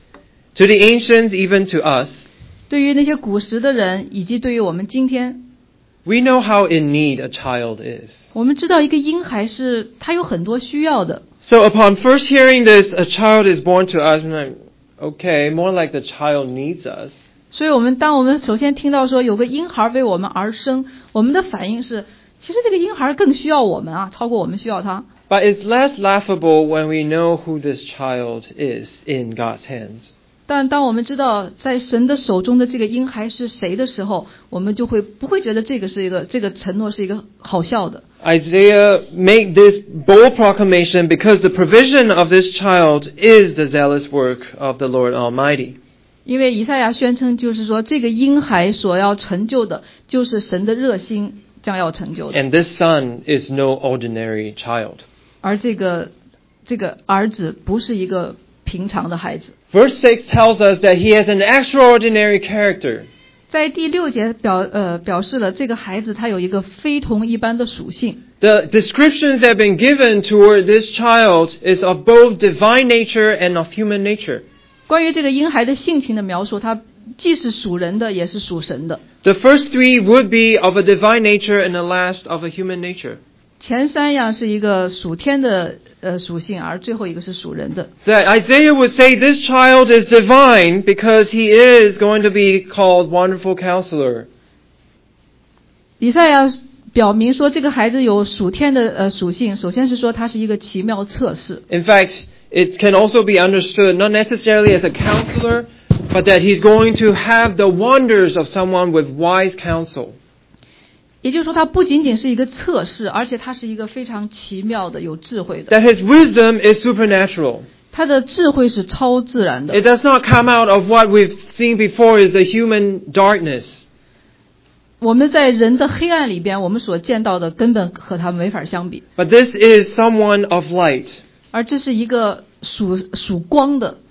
To the ancients, even to us. 对于那些古时的人，以及对于我们今天。 We know how in need a child is. 我们知道一个婴孩是他有很多需要的。 So upon first hearing this, a child is born to us, and I'm, okay, more like the child needs us. 所以我们当我们首先听到说有个婴孩为我们而生，我们的反应是，其实这个婴孩更需要我们啊，超过我们需要他。 But it's less laughable when we know who this child is in God's hands. 但当我们知道在神的手中的这个婴孩是谁的时候，我们就会不会觉得这个是一个这个承诺是一个好笑的。 Isaiah made this bold proclamation because the provision of this child is the zealous work of the Lord Almighty. 因为以赛亚宣称，就是说这个婴孩所要成就的，就是神的热心将要成就的。 And this son is no ordinary child. 而这个这个儿子不是一个平常的孩子。 Verse six tells us that he has an extraordinary character. 在第六节表呃表示了这个孩子他有一个非同一般的属性。 The descriptions that have been given toward this child is of both divine nature and of human nature. 关于这个婴孩的性情的描述，它既是属人的，也是属神的。 The first three would be of a divine nature, and the last of a human nature. 前三样是一个属天的呃属性，而最后一个是属人的。 That Isaiah would say this child is divine because he is going to be called Wonderful Counselor. 以赛亚表明说这个孩子有属天的呃属性，首先是说他是一个奇妙测试。 In fact, it can also be understood not necessarily as a counselor, but that he's going to have the wonders of someone with wise counsel. 也就是说，它不仅仅是一个测试，而且它是一个非常奇妙的、有智慧的。 That his wisdom is supernatural. 他的智慧是超自然的。 It does not come out of what we've seen before is the human darkness. 我们在人的黑暗里边，我们所见到的根本和他没法相比。 But this is someone of light. 而这是一个属属光的。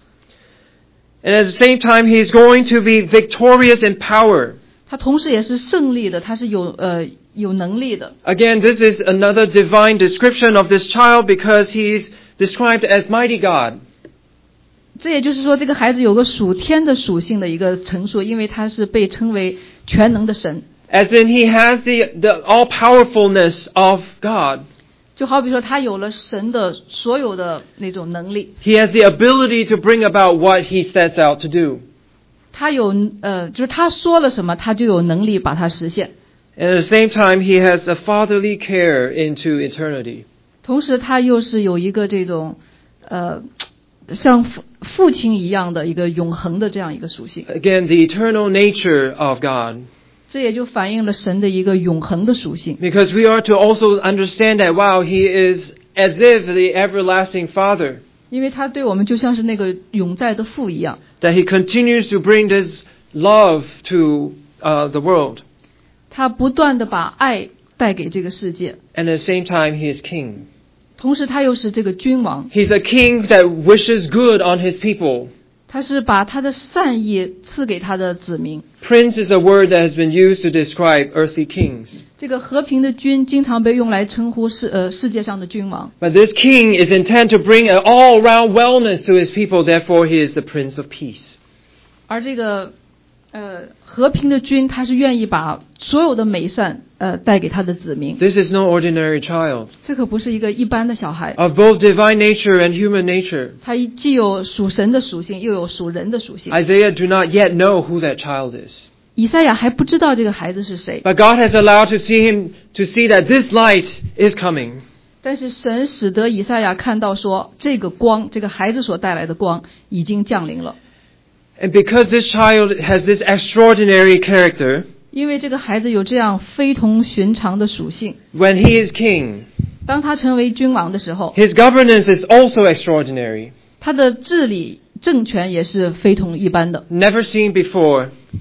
And at the same time, he is going to be victorious in power. 他同时也是胜利的，他是有呃有能力的。 Again, this is another divine description of this child because he is described as mighty God. 这也就是说，这个孩子有个属天的属性的一个陈述，因为他是被称为全能的神。 As in, he has the the all-powerfulness of God. 就好比说，他有了神的所有的那种能力。 He has the ability to bring about what he sets out to do. 他有呃，就是他说了什么，他就有能力把它实现。 And at the same time, he has a fatherly care into eternity. 同时，他又是有一个这种呃，像父父亲一样的一个永恒的这样一个属性。 Again, the eternal nature of God. 这也就反映了神的一个永恒的属性。 Because we are to also understand that, wow, he is as if the everlasting Father. 因为他对我们就像是那个永在的父一样。 That he continues to bring this love to uh, the world. 他不断地把爱带给这个世界。 And at the same time, he is king. 同时，他又是这个君王。 He's a king that wishes good on his people. 他是把他的善意赐给他的子民。 Prince is a word that has been used to describe earthly kings. 这个和平的君经常被用来称呼世呃世界上的君王。 But this king is intent to bring an all-round wellness to his people. Therefore, he is the Prince of Peace. 而这个呃和平的君，他是愿意把所有的美善呃带给他的子民。 This is no ordinary child. 这可不是一个一般的小孩。 Of both divine nature and human nature. 他既有属神的属性，又有属人的属性。 Isaiah do not yet know who that child is. 以赛亚还不知道这个孩子是谁。 But God has allowed to see him to see that this light is coming. 但是神使得以赛亚看到说，这个光，这个孩子所带来的光已经降临了。 And because this child has this extraordinary character, 因为这个孩子有这样非同寻常的属性。 when he is king, 当他成为君王的时候， his governance is also extraordinary. 他的治理政权也是非同一般的。 Never seen before.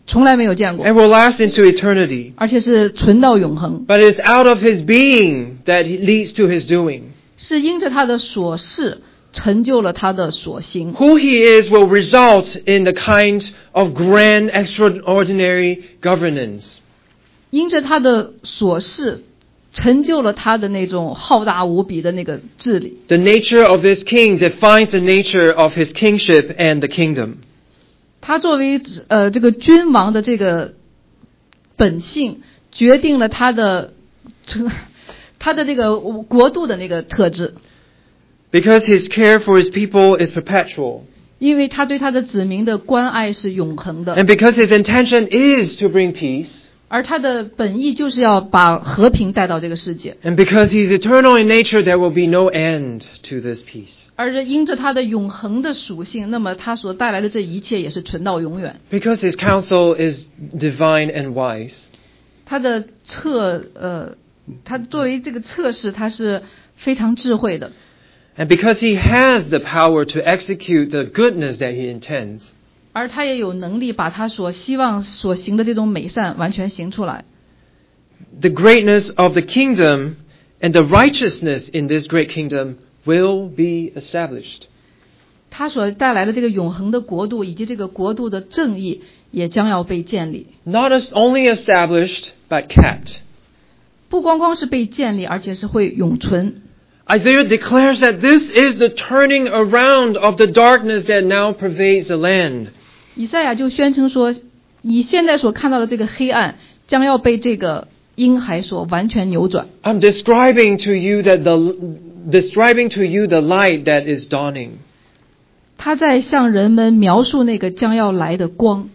从来没有见过， and will last into eternity. 而且是存到永恒。 But it's out of his being that he leads to his doing. 是因着他的所事成就了他的所行。 Who he is will result in the kind of grand, extraordinary governance. 因着他的所事成就了他的那种浩大无比的那个治理。 The nature of this king defines the nature of his kingship and the kingdom. 他作为呃这个君王的这个本性，决定了他的他的这个国度的那个特质。 Because his care for his people is perpetual. 因为他对他的子民的关爱是永恒的， And because his intention is to bring peace. 而他的本意就是要把和平带到这个世界。 And because he's eternal in nature, there will be no end to this peace. 而因着他的永恒的属性，那么他所带来的这一切也是存到永远。 Because his counsel is divine and wise. 他的测呃，他作为这个测试，他是非常智慧的。 And because he has the power to execute the goodness that he intends. 而他也有能力把他所希望所行的这种美善完全行出来。 The greatness of the kingdom and the righteousness in this great kingdom will be established. 他所带来的这个永恒的国度，以及这个国度的正义，也将要被建立。 Not as only established, but kept. 不光光是被建立，而且是会永存。 Isaiah declares that this is the turning around of the darkness that now pervades the land. 以赛亚就宣称说，你现在所看到的这个黑暗，将要被这个婴孩所完全扭转。 I'm describing to you that the describing to you the light that is dawning. 他在向人们描述那个将要来的光。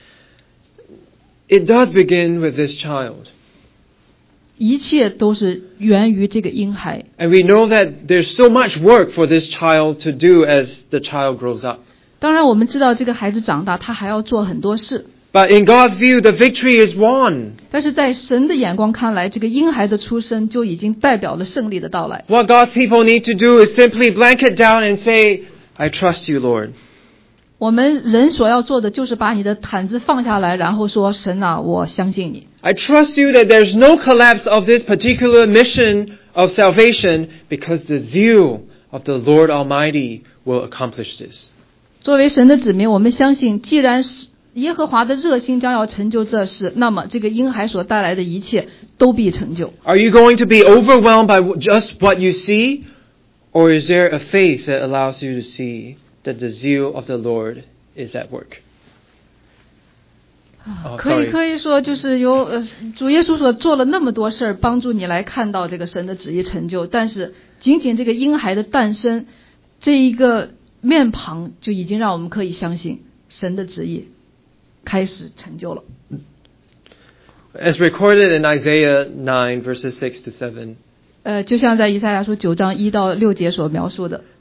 It does begin with this child. 一切都是源于这个婴孩。 And we know that there's so much work for this child to do as the child grows up. 当然我们知道这个孩子长大，他还要做很多事。 But in God's view, the victory is won. 但是在神的眼光看来，这个婴孩的出生就已经代表了胜利的到来。 What God's people need to do is simply blanket down and say, I trust you, Lord. 我们人所要做的就是把你的毯子放下来，然后说神啊，我相信你。 I trust you that there's no collapse of this particular mission of salvation because the zeal of the Lord Almighty will accomplish this. 作为神的子民，我们相信，既然耶和华的热心将要成就这事，那么这个婴孩所带来的一切都必成就。 Are you going to be overwhelmed by just what you see? Or is there a faith that allows you to see that the zeal of the Lord is at work? Oh, 可以 sorry. 可以说，就是有呃主耶稣所做了那么多事儿，帮助你来看到这个神的旨意成就。但是仅仅这个婴孩的诞生，这一个面庞就已经让我们可以相信神的旨意开始成就了。 As recorded in Isaiah nine, verses six to seven. 呃，就像在以赛亚书九章一到六节所描述的，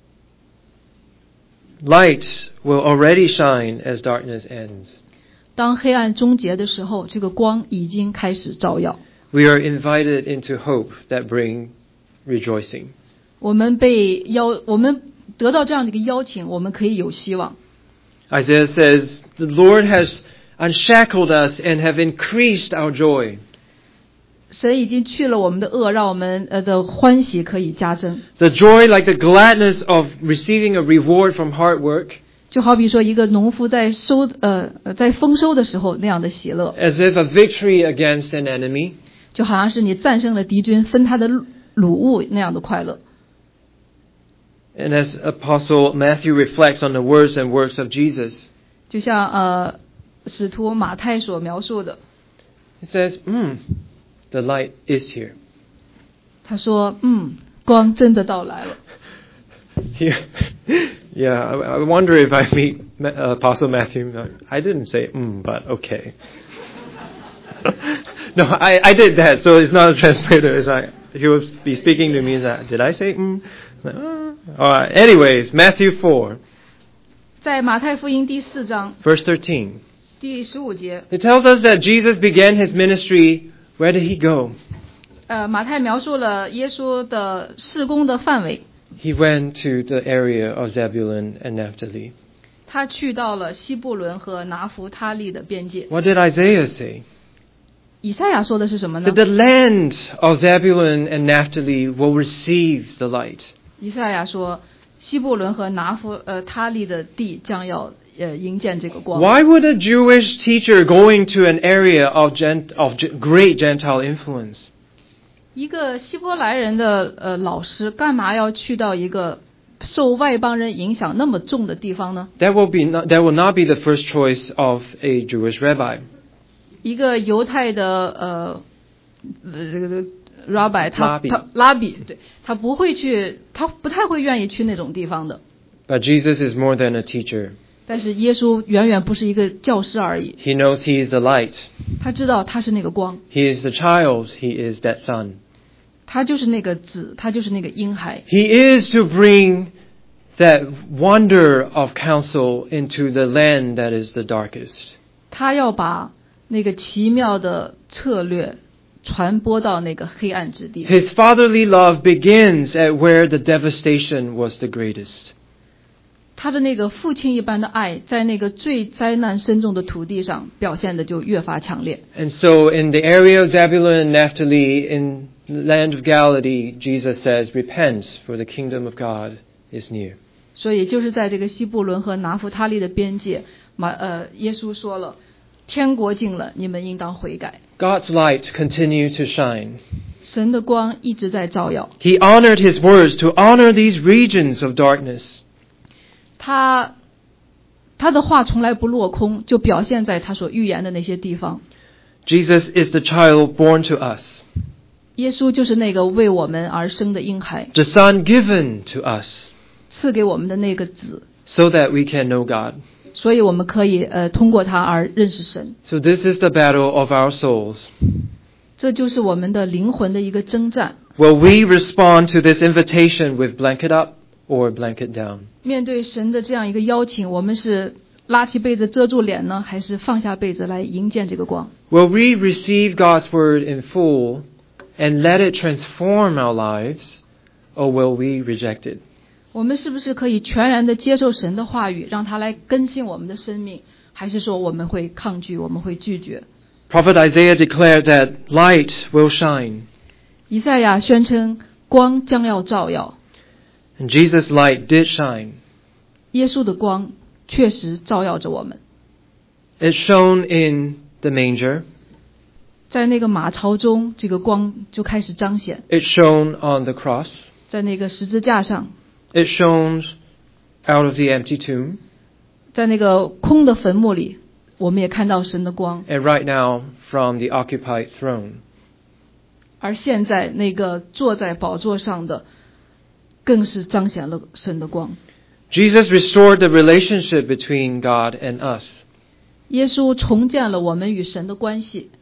Light will already shine as darkness ends. 当黑暗终结的时候，这个光已经开始照耀。 We are invited into hope that bring rejoicing. 我们被邀，我们得到这样的一个邀请，我们可以有希望。 Isaiah says, the Lord has unshackled us and have increased our joy. 神已经去了我们的恶，让我们呃的欢喜可以加增。 The joy like the gladness of receiving a reward from hard work. 就好比说一个农夫在收呃呃在丰收的时候那样的喜乐， As if a victory against an enemy. 就好像是你战胜了敌军，分他的掳物那样的快乐。 And as Apostle Matthew reflects on the words and works of Jesus. 就像呃使徒马太所描述的， He says, hmm, the light is here. 他说：“嗯，光真的到来了。” Yeah, yeah. I, I wonder if I meet uh, Apostle Matthew. I didn't say mm, but okay. No, I, I did that, so it's not a translator. It's like he will be speaking to me. Is that did I say mm? Like, oh. All right. Anyways, Matthew four, 在马太福音第四章 verse thirteen. 第十五节， It tells us that Jesus began his ministry. Where did he go? 呃，马太描述了耶稣的事工的范围。 He went to the area of Zebulun and Naphtali. 他去到了西布伦和拿弗他利的边界。 What did Isaiah say? 以赛亚说的是什么呢？ That the land of Zebulun and Naphtali will receive the light. 以赛亚说，西布伦和拿弗呃他利的地将要呃迎见这个光。 Why would a Jewish teacher going to an area of, gent- of great Gentile influence? 一个希伯来人的呃老师，干嘛要去到一个受外邦人影响那么重的地方呢？ That will be not, that will not be the first choice of a Jewish rabbi. 一个犹太的呃呃这个 rabbi 他拉比他拉比对他不会去，他不太会愿意去那种地方的。 But Jesus is more than a teacher. 但是耶稣远远不是一个教师而已， He knows he is the light. 他知道他是那个光， He is the child. He is that son. 他就是那个子，他就是那个婴孩。 He is to bring that wonder of counsel into the land that is the darkest. 他要把那个奇妙的策略传播到那个黑暗之地。 His fatherly love begins at where the devastation was the greatest. 他的那个父亲一般的爱，在那个最灾难深重的土地上表现的就越发强烈。 And so in the area of Zebulun and Naphtali, in the land of Galilee, Jesus says, repent, for the kingdom of God is near. 所以就是在这个西布伦和拿弗他利的边界，马呃，耶稣说了，天国近了，你们应当悔改。 God's light continued to shine. 神的光一直在照耀， He honored his words to honor these regions of darkness. 他他的话从来不落空，就表现在他所预言的那些地方。 Jesus is the child born to us, 耶稣就是那个为我们而生的婴孩， the son given to us, 赐给我们的那个子， so that we can know God. 所以我们可以呃通过他而认识神。 So this is the battle of our souls. 这就是我们的灵魂的一个征战。 Will we respond to this invitation with blanket up or blanket down? 面对神的这样一个邀请，我们是拉起被子遮住脸呢，还是放下被子来迎见这个光？ Will we receive God's word in full and let it transform our lives, or will we reject it? 我们是不是可以全然的接受神的话语，让它来更新我们的生命，还是说我们会抗拒，我们会拒绝？ Prophet Isaiah declared that light will shine. 以赛亚宣称光将要照耀， And Jesus' light did shine. 耶稣的光确实照耀着我们。 It shone in the manger. 在那个马槽中，这个光就开始彰显； It shone on the cross. 在那个十字架上， It shone out of the empty tomb. 在那个空的坟墓里，我们也看到神的光。 And right now from the occupied throne. 而现在那个坐在宝座上的，更是彰显了神的光。 Jesus restored the relationship between God and us. 耶稣重建了我们与神的关系，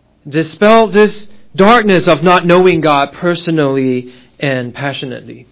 Dispel this darkness of not knowing God personally and passionately.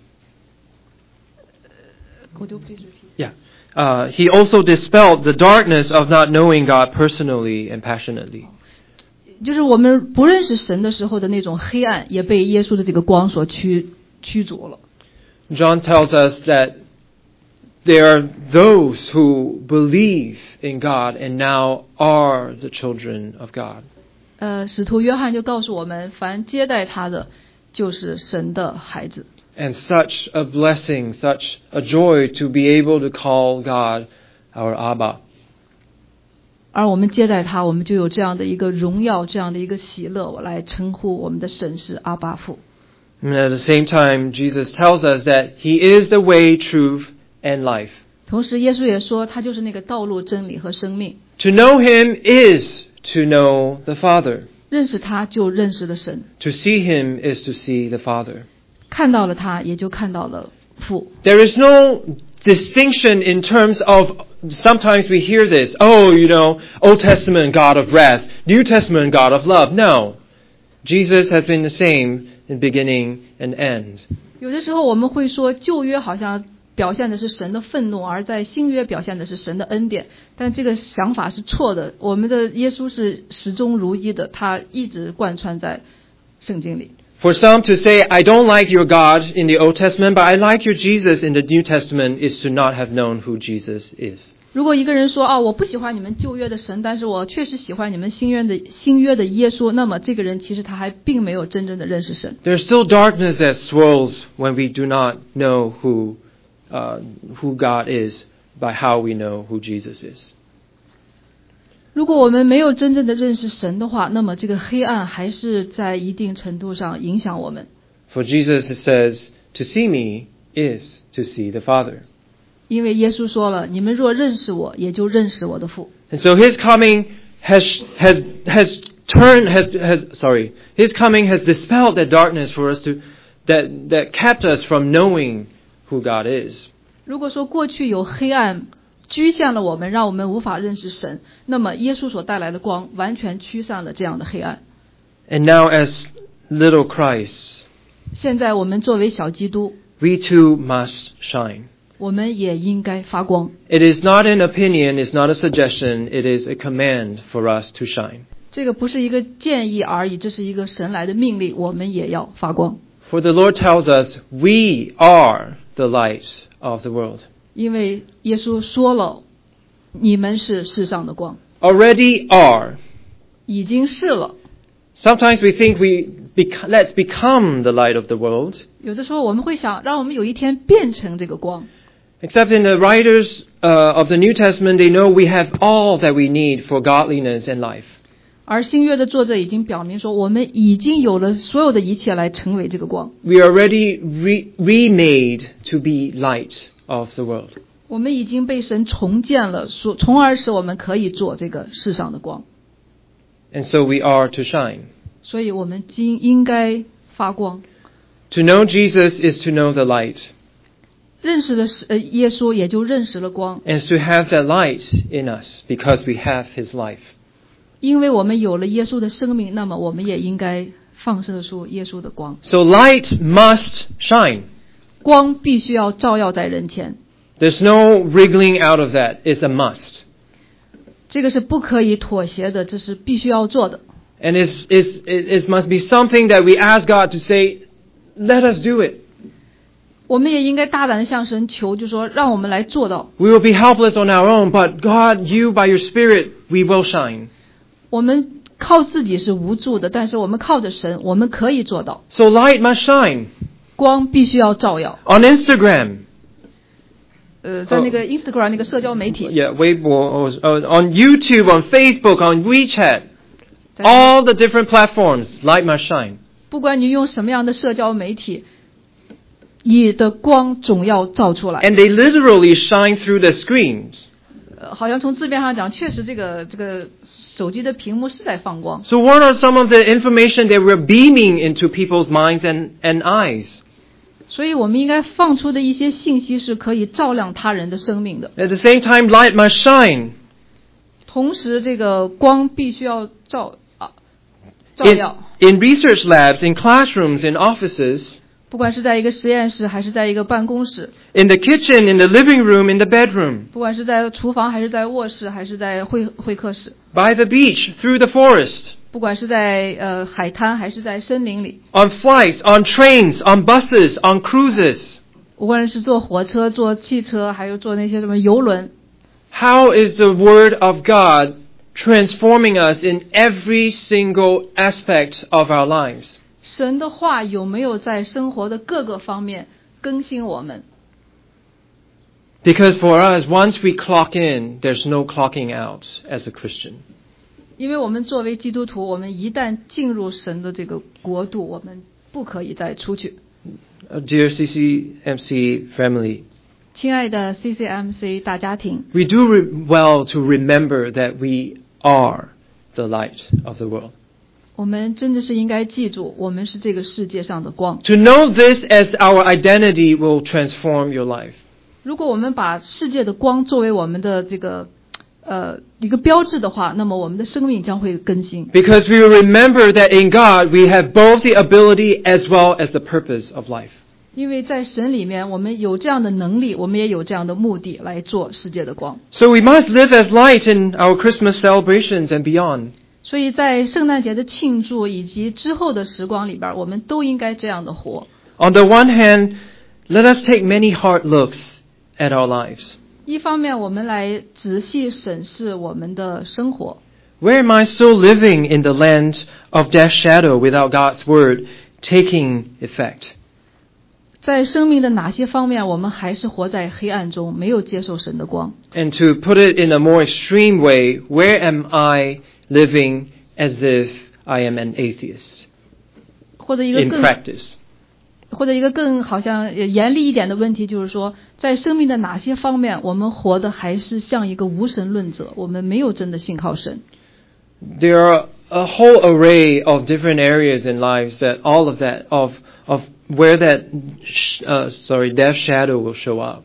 Yeah. Uh, he also dispelled the darkness of not knowing God personally and passionately. 就是我们不认识神的时候的那种黑暗，也被耶稣的这个光所驱驱逐了。 John tells us that there are those who believe in God and now are the children of God. 呃，使徒约翰就告诉我们，凡接待他的，就是神的孩子。 And such a blessing, such a joy to be able to call God our Abba. 而我们接待他，我们就有这样的一个荣耀，这样的一个喜乐，我来称呼我们的神是阿爸父。 And at the same time, Jesus tells us that He is the way, truth, and life. 同时，耶稣也说，他就是那个道路、真理和生命。 To know Him is to know the Father. 认识他，就认识了神； To see Him is to see the Father. 看到了他，也就看到了父。 There is no distinction in terms of, sometimes we hear this, oh, you know, Old Testament God of wrath, New Testament God of love. No. Jesus has been the same in beginning and end. 有的时候我们会说，旧约好像表现的是神的愤怒，而在新约表现的是神的恩典，但这个想法是错的。我们的耶稣是始终如一的，他一直贯穿在圣经里。 For some to say, I don't like your God in the Old Testament, but I like your Jesus in the New Testament, is to not have known who Jesus is. 如果一个人说啊，我不喜欢你们旧约的神，但是我确实喜欢你们新约的新约的耶稣，那么这个人其实他还并没有真正的认识神。 There's still darkness that swirls when we do not know who, uh, who God is by how we know who Jesus is. 如果我们没有真正的认识神的话，那么这个黑暗还是在一定程度上影响我们。 For Jesus it says, to see me is to see the Father. 因为耶稣说了，你们若认识我，也就认识我的父。 And so his coming has, has, has turned, has, has, sorry, his coming has dispelled that darkness for us to, that, that kept us from knowing who God is. 如果说过去有黑暗局限了我们，让我们无法认识神，那么耶稣所带来的光完全驱散了这样的黑暗。 And now as little Christ, 现在我们作为小基督， we too must shine. 我们也应该发光。 It is not an opinion, it's not a suggestion, it is a command for us to shine. 这个不是一个建议而已，这是一个神来的命令，我们也要发光。 For the Lord tells us, we are the light of the world. 因为耶稣说了，你们是世上的光， Already are. 已经是了。 Sometimes we think we bec- let's become the light of the world. 有的时候我们会想，让我们有一天变成这个光。 Except in the writers uh, of the New Testament, they know we have all that we need for godliness and life. 而新约的作者已经表明说，我们已经有了所有的一切来成为这个光。 We are already re- remade to be light of the world. 我们已经被神重建了，所从而使我们可以做这个世上的光。 And so we are to shine. 所以我们今应该发光。 To know Jesus is to know the light. 认识了呃耶稣，也就认识了光。 And to have that light in us because we have His life. 因为我们有了耶稣的生命，那么我们也应该放射出耶稣的光。 So light must shine. 光必须要照耀在人前， There's no wriggling out of that. It's a must. 这个是不可以妥协的，这是必须要做的。 And it's, it's, it, it must be something that we ask God to say, let us do it. 我们也应该大胆地向神求，就说让我们来做到。 We will be helpless on our own, but God, you by your Spirit, we will shine. 我们靠自己是无助的，但是我们靠着神，我们可以做到。 So light must shine. 光必须要照耀。 On Instagram. 呃，在那个 Instagram 那个社交媒体， Yeah, Weibo, or, or on YouTube, on Facebook, on WeChat. 在 All the different platforms, light must shine. 不管你用什么样的社交媒体，你的光总要照出来。 And they literally shine through the screens. 呃，好像从字面上讲，确实这个这个手机的屏幕是在放光。 So what are some of the information that we're beaming into people's minds and, and eyes? 所以我们应该放出的一些信息是可以照亮他人的生命的。 At the same time, light must shine. 同时，这个光必须要照啊照 In, 耀。 in research labs, in classrooms, in offices, 不管是在一个实验室，还是在一个办公室， in the kitchen, in the living room, in the bedroom, 不管是在厨房，还是在卧室，还是在会会客室， by the beach, through the forest, 不管是在呃海滩，还是在森林里， on flights, on trains, on buses, on cruises. 无论是坐火车、坐汽车，还有坐那些什么游轮， How is the Word of God transforming us in every single aspect of our lives? 神的话有没有在生活的各个方面更新我们？ Because for us, once we clock in, there's no clocking out as a Christian. 因为我们作为基督徒，我们一旦进入神的这个国度，我们不可以再出去。 Uh, Dear C C M C family, 亲爱的 C C M C 大家庭， we do re- well to remember that we are the light of the world. 我们真的是应该记住，我们是这个世界上的光。 To know this as our identity will transform your life. 如果我们把世界的光作为我们的这个呃一个标志的话，那么我们的生命将会更新。 Because we will remember that in God we have both the ability as well as the purpose of life. 因为在神里面，我们有这样的能力，我们也有这样的目的来做世界的光。 So we must live as light in our Christmas celebrations and beyond. 所以在圣诞节的庆祝以及之后的时光里边，我们都应该这样的活。 On the one hand, let us take many hard looks at our lives. 一方面，我们来仔细审视我们的生活。 Where am I still living in the land of death's shadow without God's word taking effect? 在生命的哪些方面，我们还是活在黑暗中，没有接受神的光？ And to put it in a more extreme way, where am I living as if I am an atheist 或者一个 in 更 practice? 或者一个更好像严厉一点的问题，就是说，在生命的哪些方面，我们活的还是像一个无神论者，我们没有真的信靠神。 There are a whole array of different areas in lives that all of that, of, of where that, uh, sorry, death shadow will show up.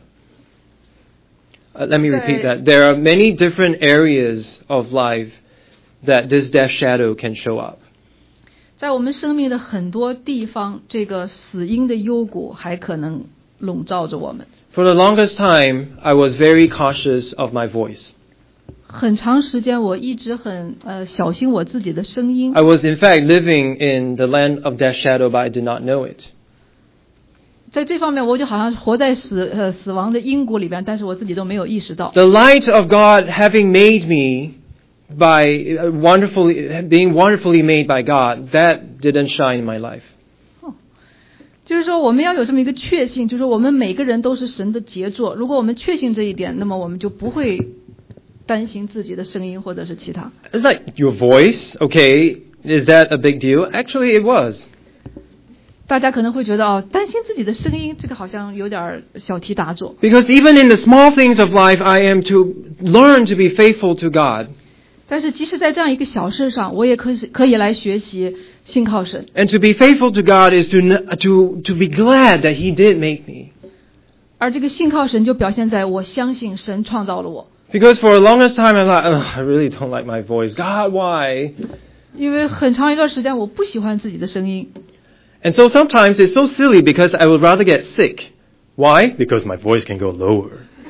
Uh, let me repeat that. There are many different areas of life that this death shadow can show up. 在我们生命的很多地方，这个死荫的幽谷还可能笼罩着我们。 For the longest time, I was very cautious of my voice. 很长时间，我一直很呃小心我自己的声音。 I was in fact living in the land of death shadow, but I did not know it. 在这方面，我就好像活在死呃死亡的阴谷里边，但是我自己都没有意识到。 The light of God having made me by uh, wonderfully being wonderfully made by God, that didn't shine in my life. 就是说，我们要有这么一个确信，就是说我们每个人都是神的杰作。如果我们确信这一点，那么我们就不会担心自己的声音或者是其他。 It's like your voice, okay, is that a big deal? Actually, it was. 大家可能会觉得哦，担心自己的声音，这个好像有点小题大做。 Because even in the small things of life, I am to learn to be faithful to God. 但是即使在这样一个小事上，我也可以可以来学习信靠神。 And to be faithful to God is to to to be glad that He did make me. 而这个信靠神就表现在我相信神创造了我。 Because for the longest time, I'm like, oh, I really don't like my voice. God, why? 因为很长一段时间我不喜欢自己的声音。 And so sometimes it's so silly because I would rather get sick. Why? Because my voice can go lower.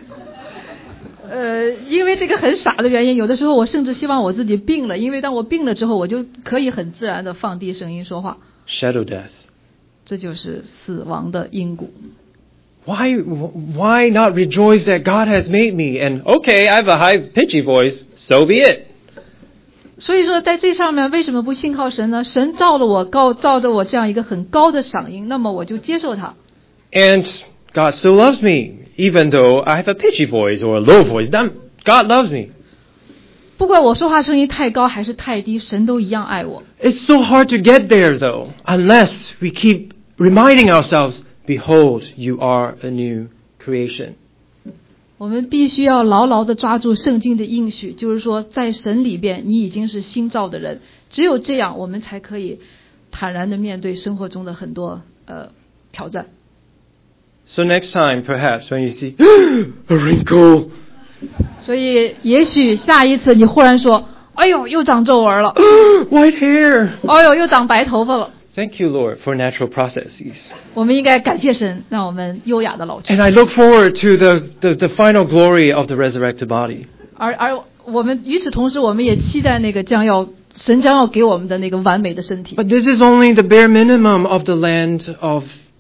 呃，因为这个很傻的原因，有的时候我甚至希望我自己病了，因为当我病了之后，我就可以很自然的放低声音说话。 Shadow death. 这就是死亡的阴谷。 Why, why not rejoice that God has made me? And okay, I have a high pitchy voice, so be it. 所以说，在这上面为什么不信靠神呢？神造了我高，造着我这样一个很高的嗓音，那么我就接受它。 And God still loves me, even though I have a pitchy voice or a low voice. God loves me. 不管我说话声音太高还是太低，神都一样爱我。 It's so hard to get there, though, unless we keep reminding ourselves, behold, you are a new creation. 我们必须要牢牢地抓住圣经的应许，就是说在神里边你已经是新造的人，只有这样我们才可以坦然地面对生活中的很多呃挑战。 So next time, perhaps, when you see a wrinkle, 所以也许下一次你忽然说，哎呦又长皱纹了， white hair. 哎呦又长白头发了， Thank you, Lord, for natural processes. 我们应该感谢神，让我们优雅的老去。 And I look forward to the, the, the final glory of the resurrected body. 而而我们与此同时，我们也期待那个将要神将要给我们的那个完美的身体。 But this is only the bare minimum of the land of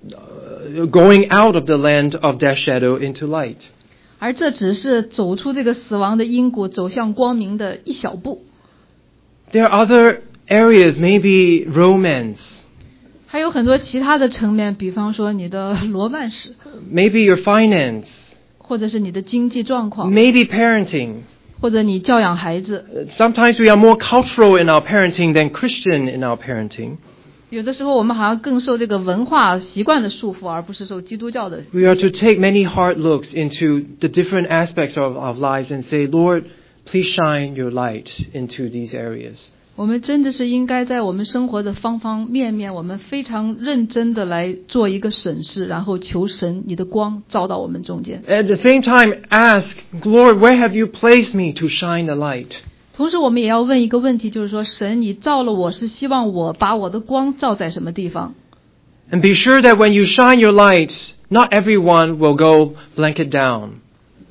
uh, going out of the land of death shadow into light. 而这只是走出这个死亡的阴谷，走向光明的一小步。 There are other areas, maybe romance, 还有很多其他的层面，比方说你的罗曼史， maybe your finance, 或者是你的经济状况， maybe parenting. 或者你教养孩子。 Sometimes we are more cultural in our parenting than Christian in our parenting. 有的时候我们好像更受这个文化习惯的束缚，而不是受基督教的。 We are to take many hard looks into the different aspects of our lives and say, Lord, please shine your light into these areas. 我们真的是应该在我们生活的方方面面，我们非常认真的来做一个审视，然后求神你的光照到我们中间。 At the same time, ask, Lord, where have you placed me to shine the light? 同时我们也要问一个问题，就是说神你照了我，是希望我把我的光照在什么地方？ And be sure that when you shine your light, not everyone will go blanket down.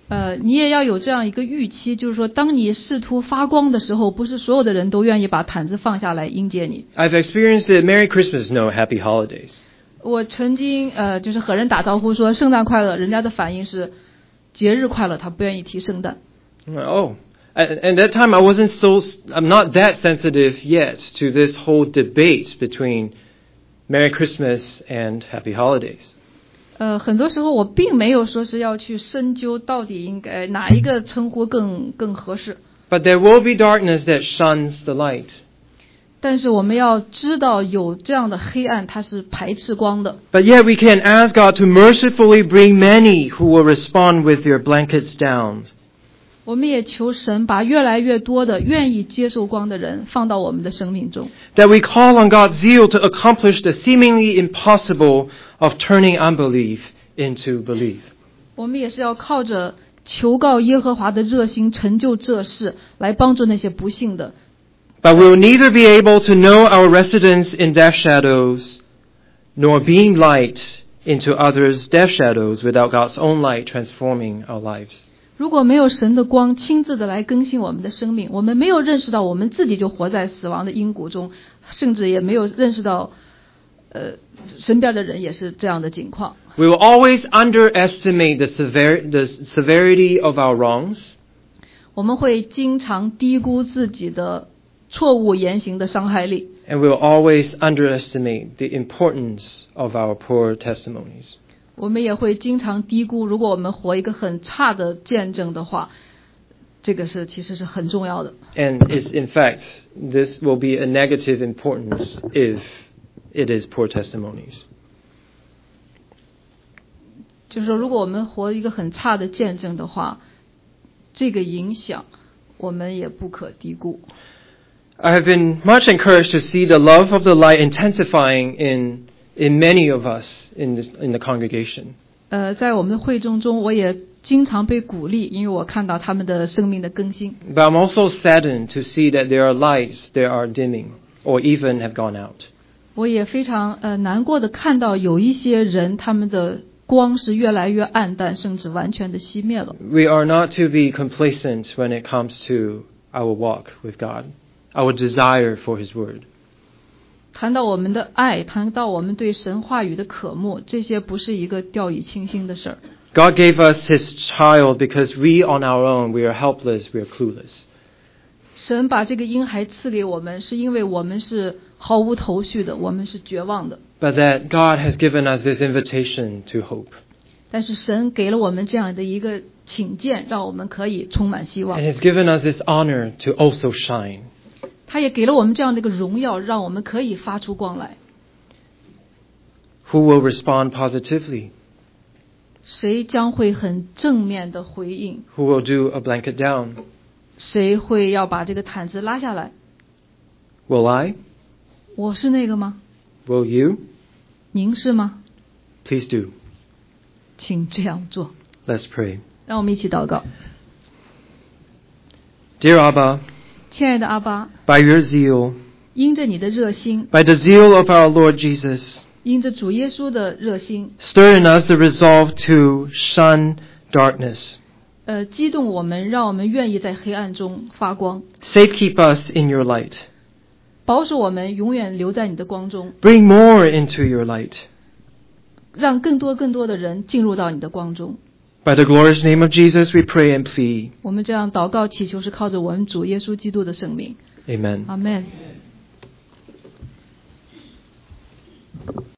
呃，你也要有这样一个预期，就是说，当你试图发光的时候，不是所有的人都愿意把毯子放下来迎接你。 I've experienced it. Merry Christmas, no happy holidays. 我曾经呃，就是和人打招呼说圣诞快乐，人家的反应是节日快乐，他不愿意提圣诞。 Oh, and at that time I wasn't so, I'm not that sensitive yet to this whole debate between Merry Christmas and Happy Holidays. 呃，很多时候我并没有说是要去深究到底应该哪一个称呼更更合适。 But there will be darkness that shuns the light. 但是我们要知道有这样的黑暗，它是排斥光的。 But yet we can ask God to mercifully bring many who will respond with their blankets down. 我们也求神把越来越多的愿意接受光的人放到我们的生命中。 That we call on God's zeal to accomplish the seemingly impossible of turning unbelief into belief. 我们也是要靠着求告耶和华的热心成就这事，来帮助那些不幸的。 But we will neither be able to know our residence in death shadows, nor beam light into others' death shadows without God's own light transforming our lives. 如果没有神的光亲自的来更新我们的生命，我们没有认识到我们自己就活在死亡的阴谷中，甚至也没有认识到呃身边的人也是这样的境况。 We will always underestimate the, sever- the severity of our wrongs. 我们会经常低估自己的错误言行的伤害力。 And we will always underestimate the importance of our poor testimonies. 我们也会经常低估，如果我们活一个很差的见证的话，这个是其实是很重要的。 And is in fact, this will be a negative importance if it is poor testimonies. 就是说，如果我们活一个很差的见证的话，这个影响我们也不可低估。 I have been much encouraged to see the love of the light intensifying in in many of us in this, in the congregation. 呃，在我们的会众中，我也经常被鼓励，因为我看到他们的生命的更新。 But I'm also saddened to see that there are lights that are dimming or even have gone out. 我也非常呃难过的看到有一些人，他们的光是越来越暗淡，甚至完全的熄灭了。 We are not to be complacent when it comes to our walk with God, our desire for His Word. 谈到我们的爱，谈到我们对神话语的渴慕，这些不是一个掉以轻心的事儿。 God gave us His child because we on our own, we are helpless, we are clueless. 神把这个婴孩赐给我们，是因为我们是毫无头绪的，我们是绝望的。 But that God has given us this invitation to hope. 但是神给了我们这样的一个请荐，让我们可以充满希望。 And has given us this honor to also shine. 他也给了我们这样的一个荣耀，让我们可以发出光来。 Who will respond positively? 谁将会很正面的回应？ Who will do a blanket down? 谁会要把这个毯子拉下来？ Will I? 我是那个吗？ Will you? 您是吗？ Please do. 请这样做。 Let's pray. 让我们一起祷告。 Dear Abba, 亲爱的阿爸， by your zeal, 因着你的热心， by the zeal of our Lord Jesus, 因着主耶稣的热心， stir in us the resolve to shun darkness. 呃，激动我们，让我们愿意在黑暗中发光， Safekeep us in your light. 保守我们永远留在你的光中， Bring more into your light. 让更多更多的人进入到你的光中。 By the glorious name of Jesus, we pray and plead. 我们这样祷告祈求，是靠着我们主耶稣基督的圣名。 Amen. 阿们。